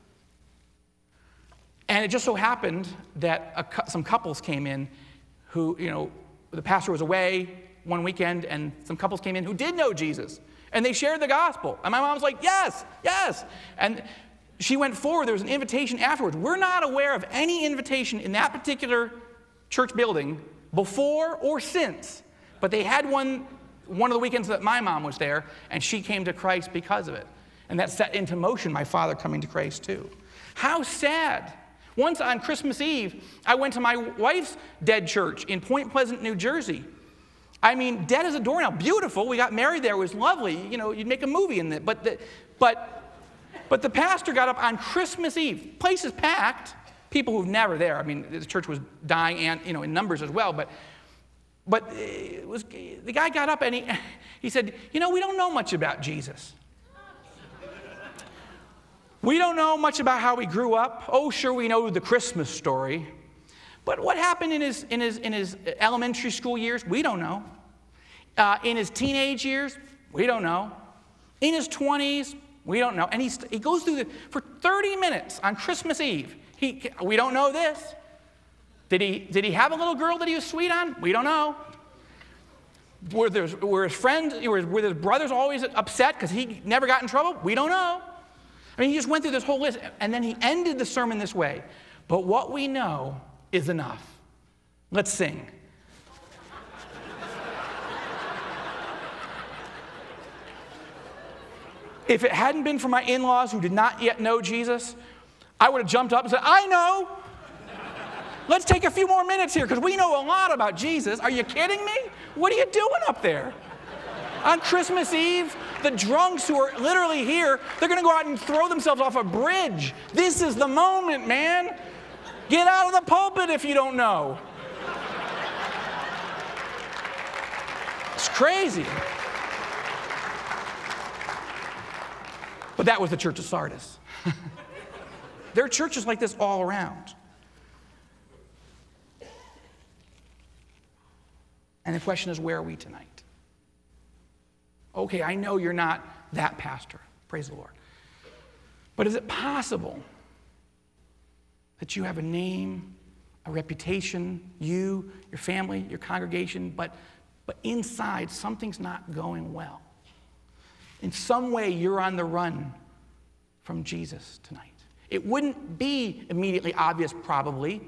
And it just so happened that some couples came in who, the pastor was away one weekend, and some couples came in who did know Jesus. And they shared the gospel. And my mom was like, yes. And she went forward. There was an invitation afterwards. We're not aware of any invitation in that particular church building before or since. But they had one of the weekends that my mom was there, and she came to Christ because of it. And that set into motion my father coming to Christ too. How sad. Once on Christmas Eve, I went to my wife's dead church in Point Pleasant, New Jersey. I mean, dead as a doornail. Beautiful. We got married there. It was lovely. You'd make a movie in it. But the pastor got up on Christmas Eve. Place is packed. People who've never there. I mean, the church was dying and in numbers as well. But the guy got up and he said, we don't know much about Jesus. We don't know much about how he grew up. Oh, sure, we know the Christmas story. But what happened in his elementary school years, we don't know. In his teenage years, we don't know. In his 20s, we don't know. And he goes through for 30 minutes on Christmas Eve. We don't know this. Did he have a little girl that he was sweet on? We don't know. Were his friends, were his brothers always upset because he never got in trouble? We don't know. I mean, he just went through this whole list, and then he ended the sermon this way. But what we know is enough. Let's sing. If it hadn't been for my in-laws who did not yet know Jesus, I would have jumped up and said, I know. Let's take a few more minutes here because we know a lot about Jesus. Are you kidding me? What are you doing up there? On Christmas Eve, the drunks who are literally here, they're going to go out and throw themselves off a bridge. This is the moment, man. Get out of the pulpit if you don't know. It's crazy. But that was the church of Sardis. There are churches like this all around. And the question is, where are we tonight? Okay, I know you're not that pastor. Praise the Lord. But is it possible that you have a name, a reputation, your family, your congregation, but inside something's not going well? In some way, you're on the run from Jesus tonight. It wouldn't be immediately obvious, probably,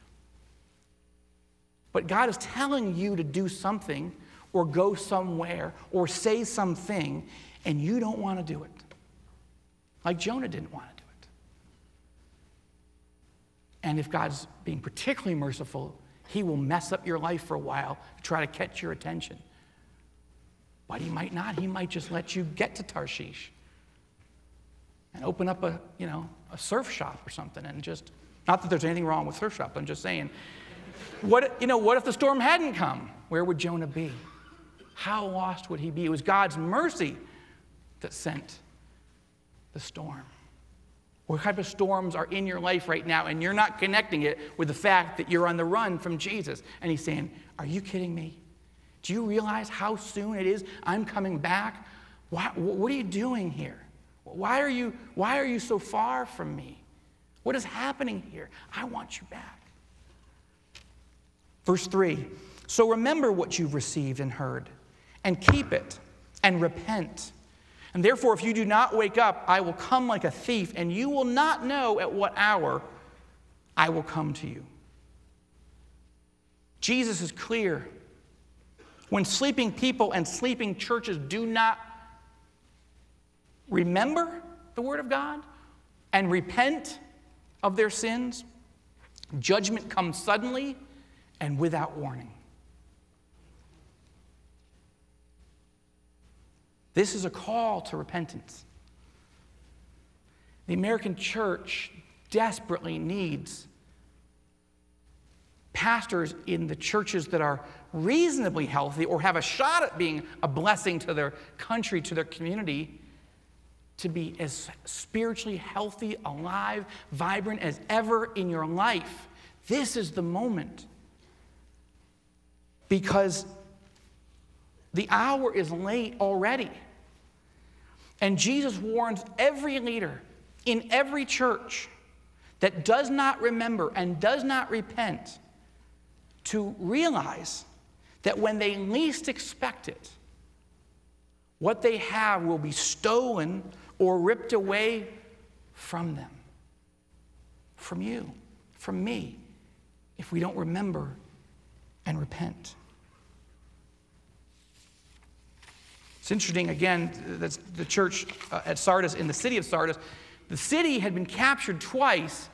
but God is telling you to do something or go somewhere or say something, and you don't want to do it. Like Jonah didn't want to do it. And if God's being particularly merciful, he will mess up your life for a while to try to catch your attention. But he might not. He might just let you get to Tarshish and open up a surf shop or something, and just, not that there's anything wrong with surf shop, I'm just saying, what if the storm hadn't come? Where would Jonah be? How lost would he be? It was God's mercy that sent the storm. What type of storms are in your life right now, and you're not connecting it with the fact that you're on the run from Jesus? And he's saying, are you kidding me? Do you realize how soon it is I'm coming back? What are you doing here? Why are you so far from me? What is happening here? I want you back. Verse 3, so remember what you've received and heard, and keep it, and repent. And therefore, if you do not wake up, I will come like a thief, and you will not know at what hour I will come to you. Jesus is clear. When sleeping people and sleeping churches do not remember the Word of God and repent of their sins, judgment comes suddenly and without warning. This is a call to repentance. The American church desperately needs pastors in the churches that are reasonably healthy or have a shot at being a blessing to their country, to their community, to be as spiritually healthy, alive, vibrant as ever in your life. This is the moment. Because the hour is late already. And Jesus warns every leader in every church that does not remember and does not repent to realize that when they least expect it, what they have will be stolen or ripped away from them, from you, from me, if we don't remember and repent. It's interesting, again, that's the church at Sardis, in the city of Sardis. The city had been captured twice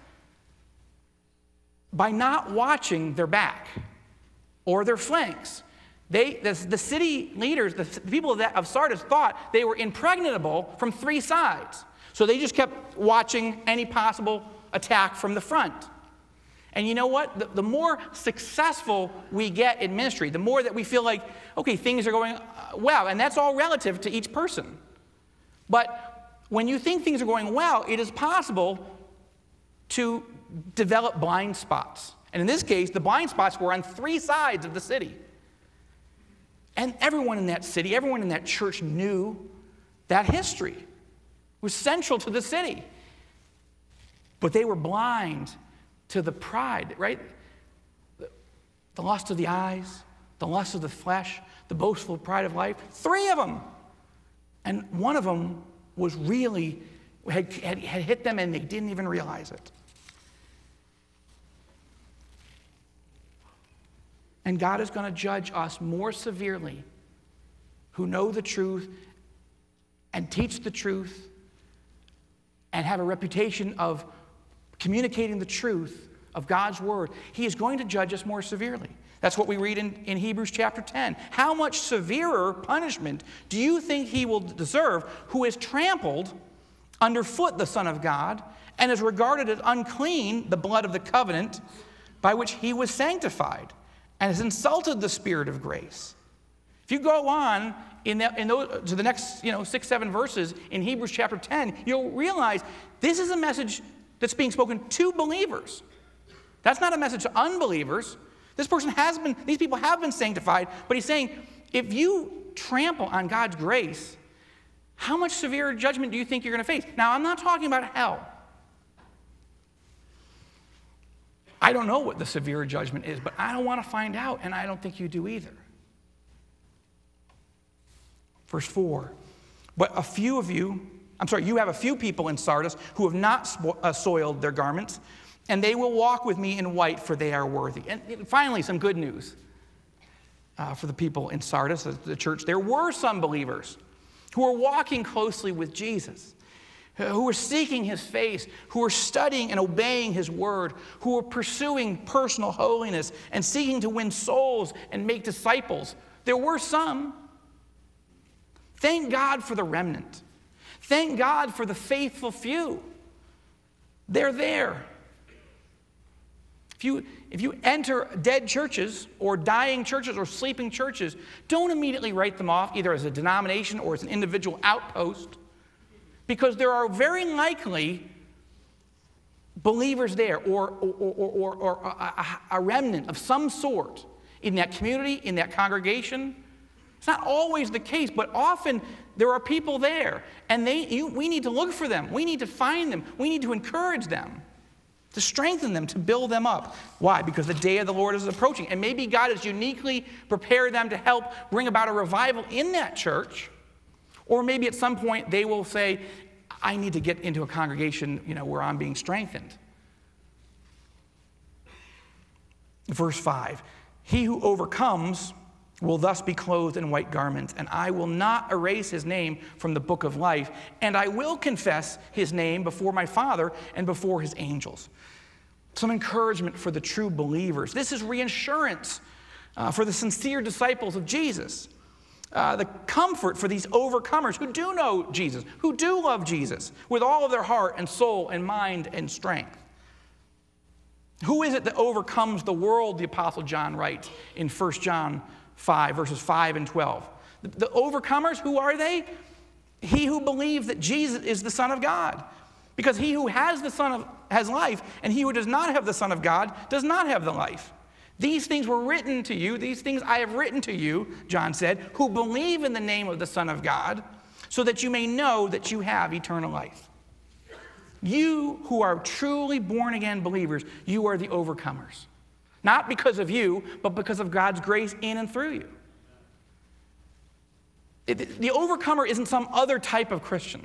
by not watching their back or their flanks. The city leaders, the people of Sardis, thought they were impregnable from three sides. So they just kept watching any possible attack from the front. And you know what? The more successful we get in ministry, the more that we feel like, okay, things are going well, and that's all relative to each person. But when you think things are going well, it is possible to develop blind spots. And in this case, the blind spots were on three sides of the city. And everyone in that city, everyone in that church knew that history. It was central to the city. But they were blind to the pride, right? The lust of the eyes, the lust of the flesh, the boastful pride of life. Three of them. And one of them was really, had hit them and they didn't even realize it. And God is going to judge us more severely who know the truth and teach the truth and have a reputation of communicating the truth of God's word. He is going to judge us more severely. That's what we read in Hebrews chapter 10. How much severer punishment do you think he will deserve who has trampled underfoot the Son of God and has regarded as unclean the blood of the covenant by which he was sanctified and has insulted the Spirit of grace? If you go on to the next 6-7 verses in Hebrews chapter 10, you'll realize this is a message that's being spoken to believers. That's not a message to unbelievers. These people have been sanctified, but he's saying, if you trample on God's grace, how much severe judgment do you think you're going to face? Now, I'm not talking about hell. I don't know what the severe judgment is, but I don't want to find out, and I don't think you do either. Verse 4, but you have a few people in Sardis who have not soiled their garments, and they will walk with me in white, for they are worthy. And finally, some good news for the people in Sardis, the church. There were some believers who were walking closely with Jesus, who were seeking his face, who were studying and obeying his word, who were pursuing personal holiness and seeking to win souls and make disciples. There were some. Thank God for the remnant. Thank God for the faithful few. They're there. If you enter dead churches or dying churches or sleeping churches, don't immediately write them off either as a denomination or as an individual outpost, because there are very likely believers there or a remnant of some sort in that community, in that congregation. It's not always the case, but often there are people there, and we need to look for them. We need to find them. We need to encourage them, to strengthen them, to build them up. Why? Because the day of the Lord is approaching, and maybe God has uniquely prepared them to help bring about a revival in that church, or maybe at some point they will say, I need to get into a congregation, where I'm being strengthened. Verse 5, he who overcomes will thus be clothed in white garments, and I will not erase his name from the book of life, and I will confess his name before my Father and before his angels. Some encouragement for the true believers. This is reinsurance for the sincere disciples of Jesus. The comfort for these overcomers who do know Jesus, who do love Jesus with all of their heart and soul and mind and strength. Who is it that overcomes the world, the Apostle John writes in 1 John 5, verses 5 and 12. The overcomers, who are they? He who believes that Jesus is the Son of God. Because he who has the Son has life, and he who does not have the Son of God does not have the life. These things were written to you, these things I have written to you, John said, who believe in the name of the Son of God, so that you may know that you have eternal life. You who are truly born-again believers, you are the overcomers. Not because of you, but because of God's grace in and through you. The overcomer isn't some other type of Christian.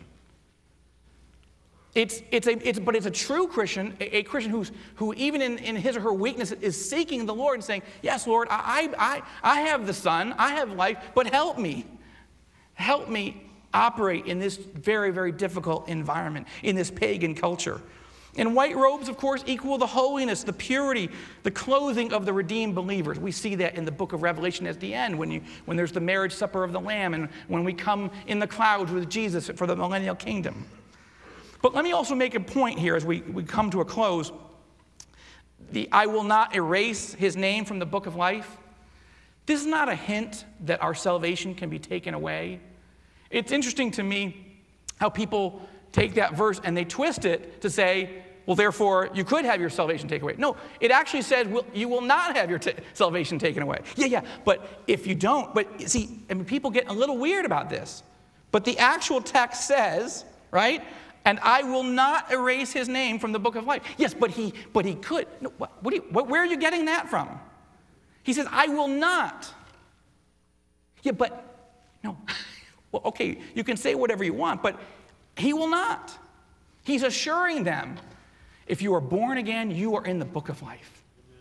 But it's a true Christian, a Christian who even in his or her weakness is seeking the Lord and saying, yes, Lord, I have the Son, I have life, but help me. Help me operate in this very, very difficult environment, in this pagan culture. And white robes, of course, equal the holiness, the purity, the clothing of the redeemed believers. We see that in the book of Revelation at the end when there's the marriage supper of the Lamb and when we come in the clouds with Jesus for the millennial kingdom. But let me also make a point here as we come to a close. I will not erase his name from the book of life. This is not a hint that our salvation can be taken away. It's interesting to me how people take that verse and they twist it to say, well, therefore, you could have your salvation taken away. No, it actually says you will not have your salvation taken away. Yeah, but if you don't, but see, people get a little weird about this. But the actual text says, right, and I will not erase his name from the book of life. Yes, but he could. No, where are you getting that from? He says, I will not. Yeah, but, no. Well, okay, you can say whatever you want, but he will not. He's assuring them, if you are born again, you are in the book of life.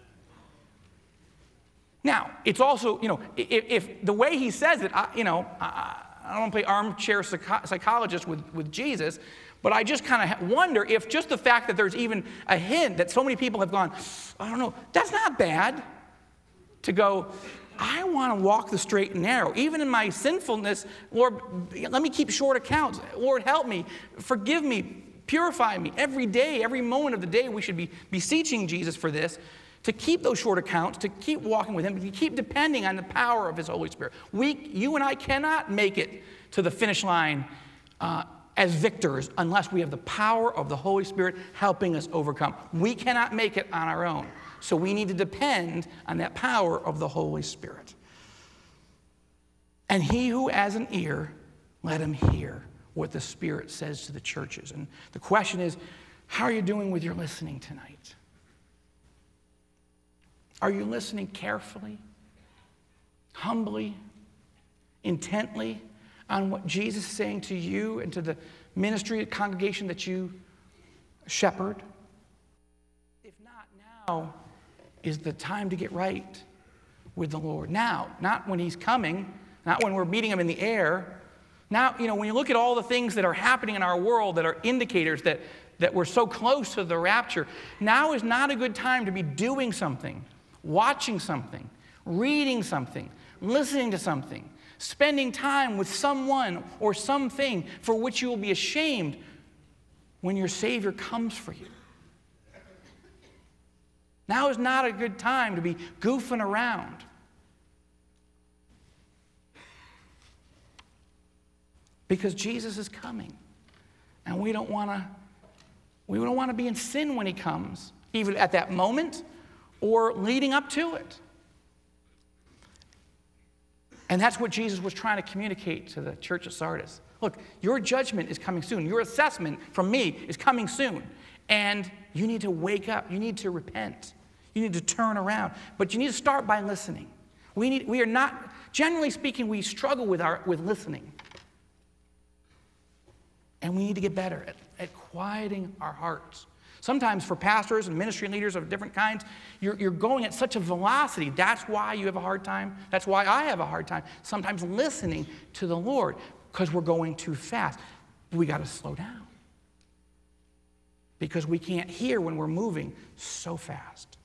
Now, it's also, if the way he says it, I don't want to play armchair psychologist with Jesus, but I just kind of wonder if just the fact that there's even a hint that so many people have gone, I don't know, that's not bad to go, I want to walk the straight and narrow. Even in my sinfulness, Lord, let me keep short accounts. Lord, help me, forgive me, purify me. Every day, every moment of the day, we should be beseeching Jesus for this, to keep those short accounts, to keep walking with him, to keep depending on the power of his Holy Spirit. You and I cannot make it to the finish line as victors unless we have the power of the Holy Spirit helping us overcome. We cannot make it on our own. So we need to depend on that power of the Holy Spirit. And he who has an ear, let him hear what the Spirit says to the churches. And the question is, how are you doing with your listening tonight? Are you listening carefully, humbly, intently on what Jesus is saying to you and to the ministry congregation that you shepherd? If not, now is the time to get right with the Lord. Now, not when he's coming, not when we're meeting him in the air. Now, when you look at all the things that are happening in our world that are indicators that we're so close to the rapture, now is not a good time to be doing something, watching something, reading something, listening to something, spending time with someone or something for which you will be ashamed when your Savior comes for you. Now is not a good time to be goofing around. Because Jesus is coming. And we don't want to We don't want to be in sin when he comes, even at that moment or leading up to it. And that's what Jesus was trying to communicate to the church of Sardis. Look, your judgment is coming soon. Your assessment from me is coming soon. And you need to wake up. You need to repent. You need to turn around. But you need to start by listening. We are not, generally speaking, we struggle with listening. And we need to get better at quieting our hearts. Sometimes for pastors and ministry leaders of different kinds, you're going at such a velocity. That's why you have a hard time. That's why I have a hard time sometimes listening to the Lord, because we're going too fast. We got to slow down, because we can't hear when we're moving so fast.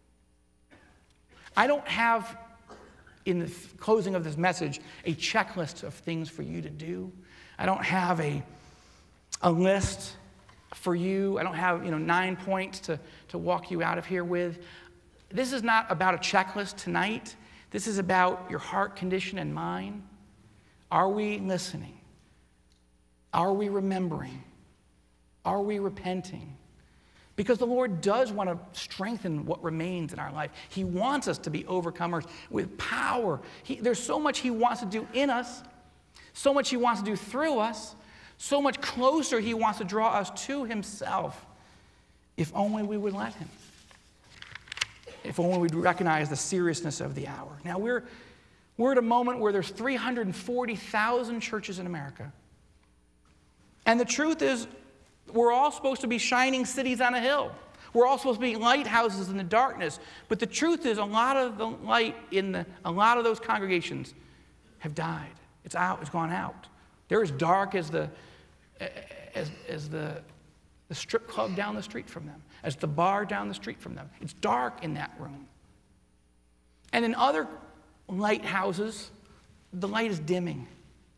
I don't have, in the closing of this message, a checklist of things for you to do. I don't have a list for you. I don't have 9 points to walk you out of here with. This is not about a checklist tonight. This is about your heart condition and mine. Are we listening? Are we remembering? Are we repenting? Because the Lord does want to strengthen what remains in our life. He wants us to be overcomers with power. There's so much he wants to do in us, so much he wants to do through us, so much closer he wants to draw us to himself, if only we would let him. If only we'd recognize the seriousness of the hour. Now, we're at a moment where there's 340,000 churches in America. And the truth is, we're all supposed to be shining cities on a hill. We're all supposed to be lighthouses in the darkness. But the truth is, a lot of the light in a lot of those congregations have died. It's out. It's gone out. They're as dark as the strip club down the street from them, as the bar down the street from them. It's dark in that room. And in other lighthouses, the light is dimming.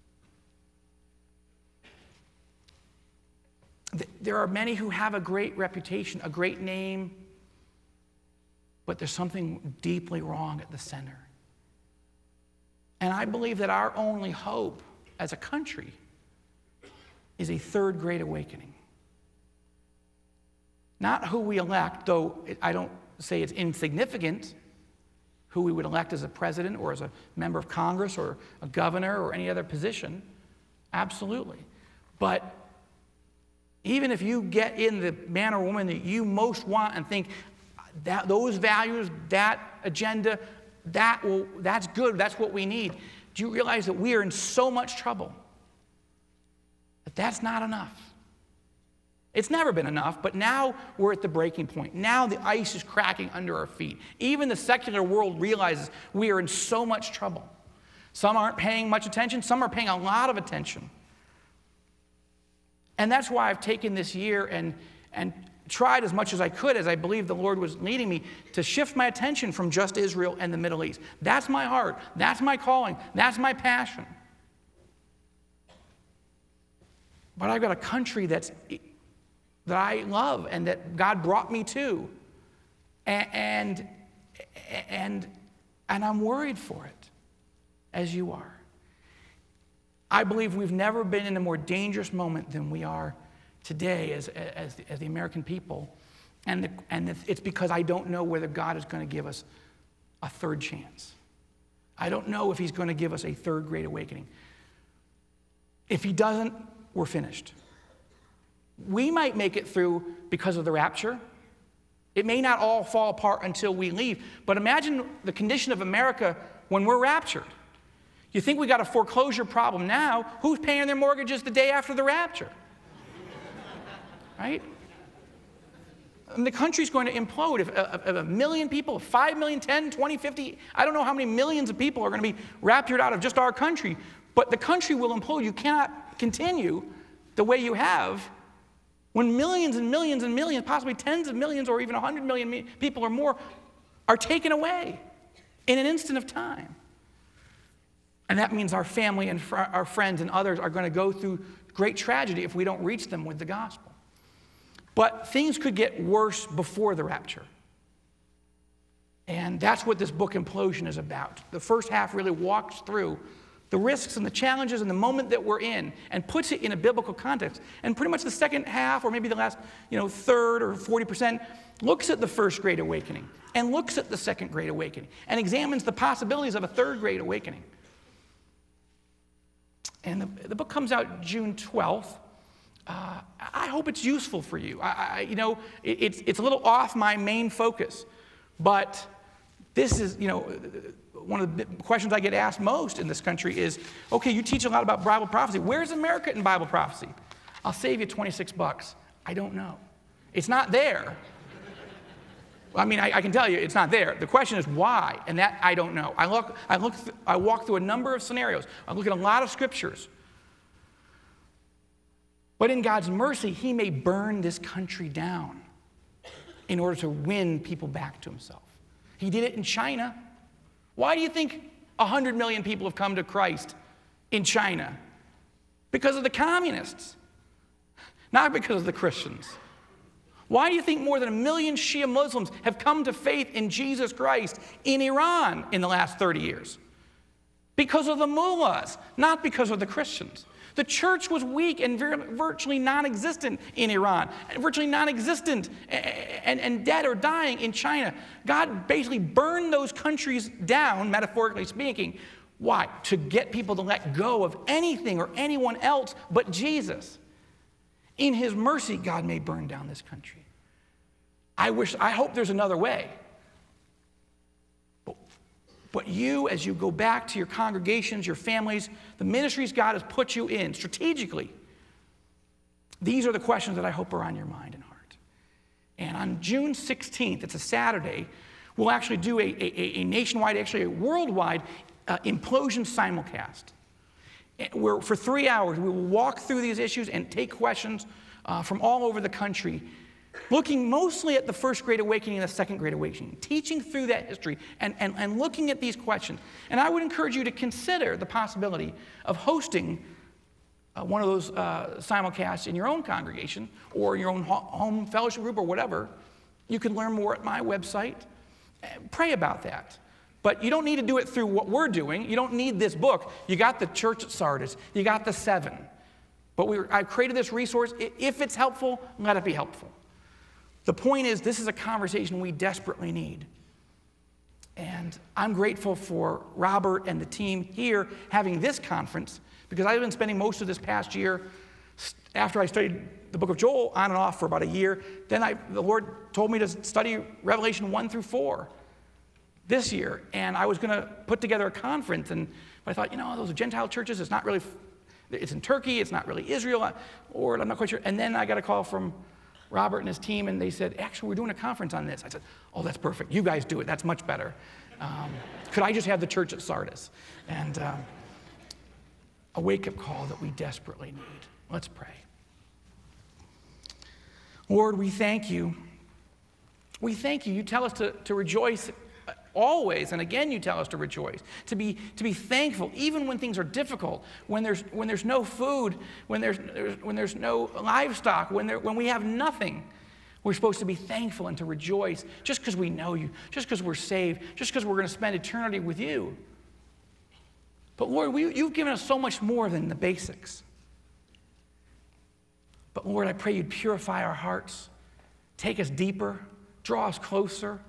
There are many who have a great reputation, a great name, but there's something deeply wrong at the center. And I believe that our only hope as a country is a third great awakening. Not who we elect, though I don't say it's insignificant who we would elect as a president or as a member of Congress or a governor or any other position. Absolutely. But even if you get in the man or woman that you most want and think that those values, that agenda, that's good, that's what we need, do you realize that we are in so much trouble that that's not enough? It's never been enough, but now we're at the breaking point. Now the ice is cracking under our feet. Even the secular world realizes we are in so much trouble. Some aren't paying much attention. Some are paying a lot of attention. And that's why I've taken this year and tried as much as I could, as I believe the Lord was leading me, to shift my attention from just Israel and the Middle East. That's my heart. That's my calling. That's my passion. But I've got a country that I love and that God brought me to. And I'm worried for it, as you are. I believe we've never been in a more dangerous moment than we are today as the American people. And it's because I don't know whether God is going to give us a third chance. I don't know if he's going to give us a third great awakening. If he doesn't, we're finished. We might make it through because of the rapture. It may not all fall apart until we leave. But imagine the condition of America when we're raptured. You think we got a foreclosure problem now? Who's paying their mortgages the day after the rapture? Right? And the country's going to implode. If 1 million people, 5 million, 10, 20, 50, I don't know how many millions of people are going to be raptured out of just our country, but the country will implode. You cannot continue the way you have when millions and millions and millions, possibly tens of millions or even 100 million people or more, are taken away in an instant of time. And that means our family and our friends and others are going to go through great tragedy if we don't reach them with the gospel. But things could get worse before the rapture. And that's what this book Implosion is about. The first half really walks through the risks and the challenges and the moment that we're in and puts it in a biblical context. And pretty much the second half, or maybe the last third or 40%, looks at the first Great Awakening and looks at the second Great Awakening and examines the possibilities of a third Great Awakening. And the book comes out June 12th. I hope it's useful for you. It's a little off my main focus, but this is, one of the questions I get asked most in this country is, okay, you teach a lot about Bible prophecy. Where's America in Bible prophecy? I'll save you $26. I don't know. It's not there. I mean, I can tell you it's not there. The question is why, and that I don't know. I walk through a number of scenarios. I look at a lot of scriptures. But in God's mercy, he may burn this country down in order to win people back to himself. He did it in China. Why do you think 100 million people have come to Christ in China? Because of the communists, not because of the Christians. Why do you think more than 1 million Shia Muslims have come to faith in Jesus Christ in Iran in the last 30 years? Because of the mullahs, not because of the Christians. The church was weak and virtually non-existent in Iran, and virtually non-existent and dead or dying in China. God basically burned those countries down, metaphorically speaking. Why? To get people to let go of anything or anyone else but Jesus. In his mercy, God may burn down this country. I hope there's another way. But you, as you go back to your congregations, your families, the ministries God has put you in strategically, these are the questions that I hope are on your mind and heart. And on June 16th, it's a Saturday, we'll actually do a nationwide, actually a worldwide implosion simulcast. Where for 3 hours, we will walk through these issues and take questions from all over the country, looking mostly at the first Great Awakening and the second Great Awakening, teaching through that history and looking at these questions. And I would encourage you to consider the possibility of hosting one of those simulcasts in your own congregation or your own home fellowship group or whatever. You can learn more at my website. Pray about that. But you don't need to do it through what we're doing. You don't need this book. You got the church at Sardis. You got the 7. But I created this resource. If it's helpful, let it be helpful. The point is, this is a conversation we desperately need. And I'm grateful for Robert and the team here having this conference, because I've been spending most of this past year, after I studied the book of Joel on and off for about a year, then the Lord told me to study Revelation 1 through 4 this year. And I was going to put together a conference, but I thought, those are Gentile churches. It's in Turkey. It's not really Israel, or I'm not quite sure. And then I got a call from Robert and his team, and they said, actually, we're doing a conference on this. I said, oh, that's perfect. You guys do it. That's much better. Could I just have the church at Sardis? And a wake-up call that we desperately need. Let's pray. Lord, we thank you. We thank you. You tell us to rejoice always, and again you tell us to rejoice, to be thankful even when things are difficult, when there's no food, when there's no livestock, when we have nothing. We're supposed to be thankful and to rejoice just because we know you, just because we're saved, just because we're going to spend eternity with you. But Lord, you've given us so much more than the basics. But Lord, I pray you'd purify our hearts, take us deeper, draw us closer.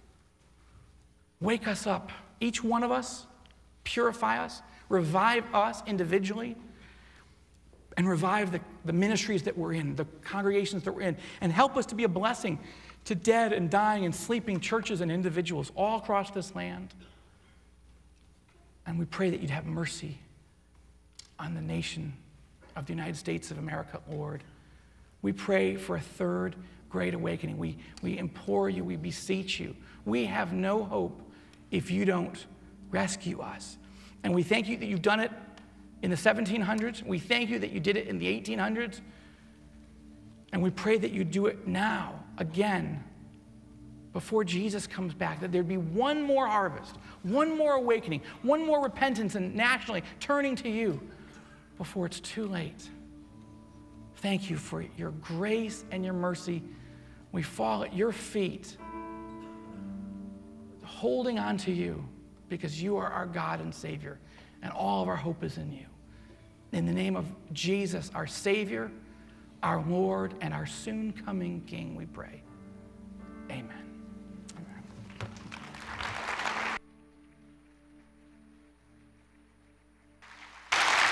Wake us up, each one of us, purify us, revive us individually, and revive the ministries that we're in, the congregations that we're in, and help us to be a blessing to dead and dying and sleeping churches and individuals all across this land. And we pray that you'd have mercy on the nation of the United States of America, Lord. We pray for a third Great Awakening. We implore you, we beseech you. We have no hope if you don't rescue us. And we thank you that you've done it in the 1700s. We thank you that you did it in the 1800s. And we pray that you do it now, again, before Jesus comes back, that there'd be one more harvest, one more awakening, one more repentance, and nationally turning to you before it's too late. Thank you for your grace and your mercy. We fall at your feet, holding on to you, because you are our God and Savior, and all of our hope is in you. In the name of Jesus, our Savior, our Lord, and our soon coming King, we pray. Amen.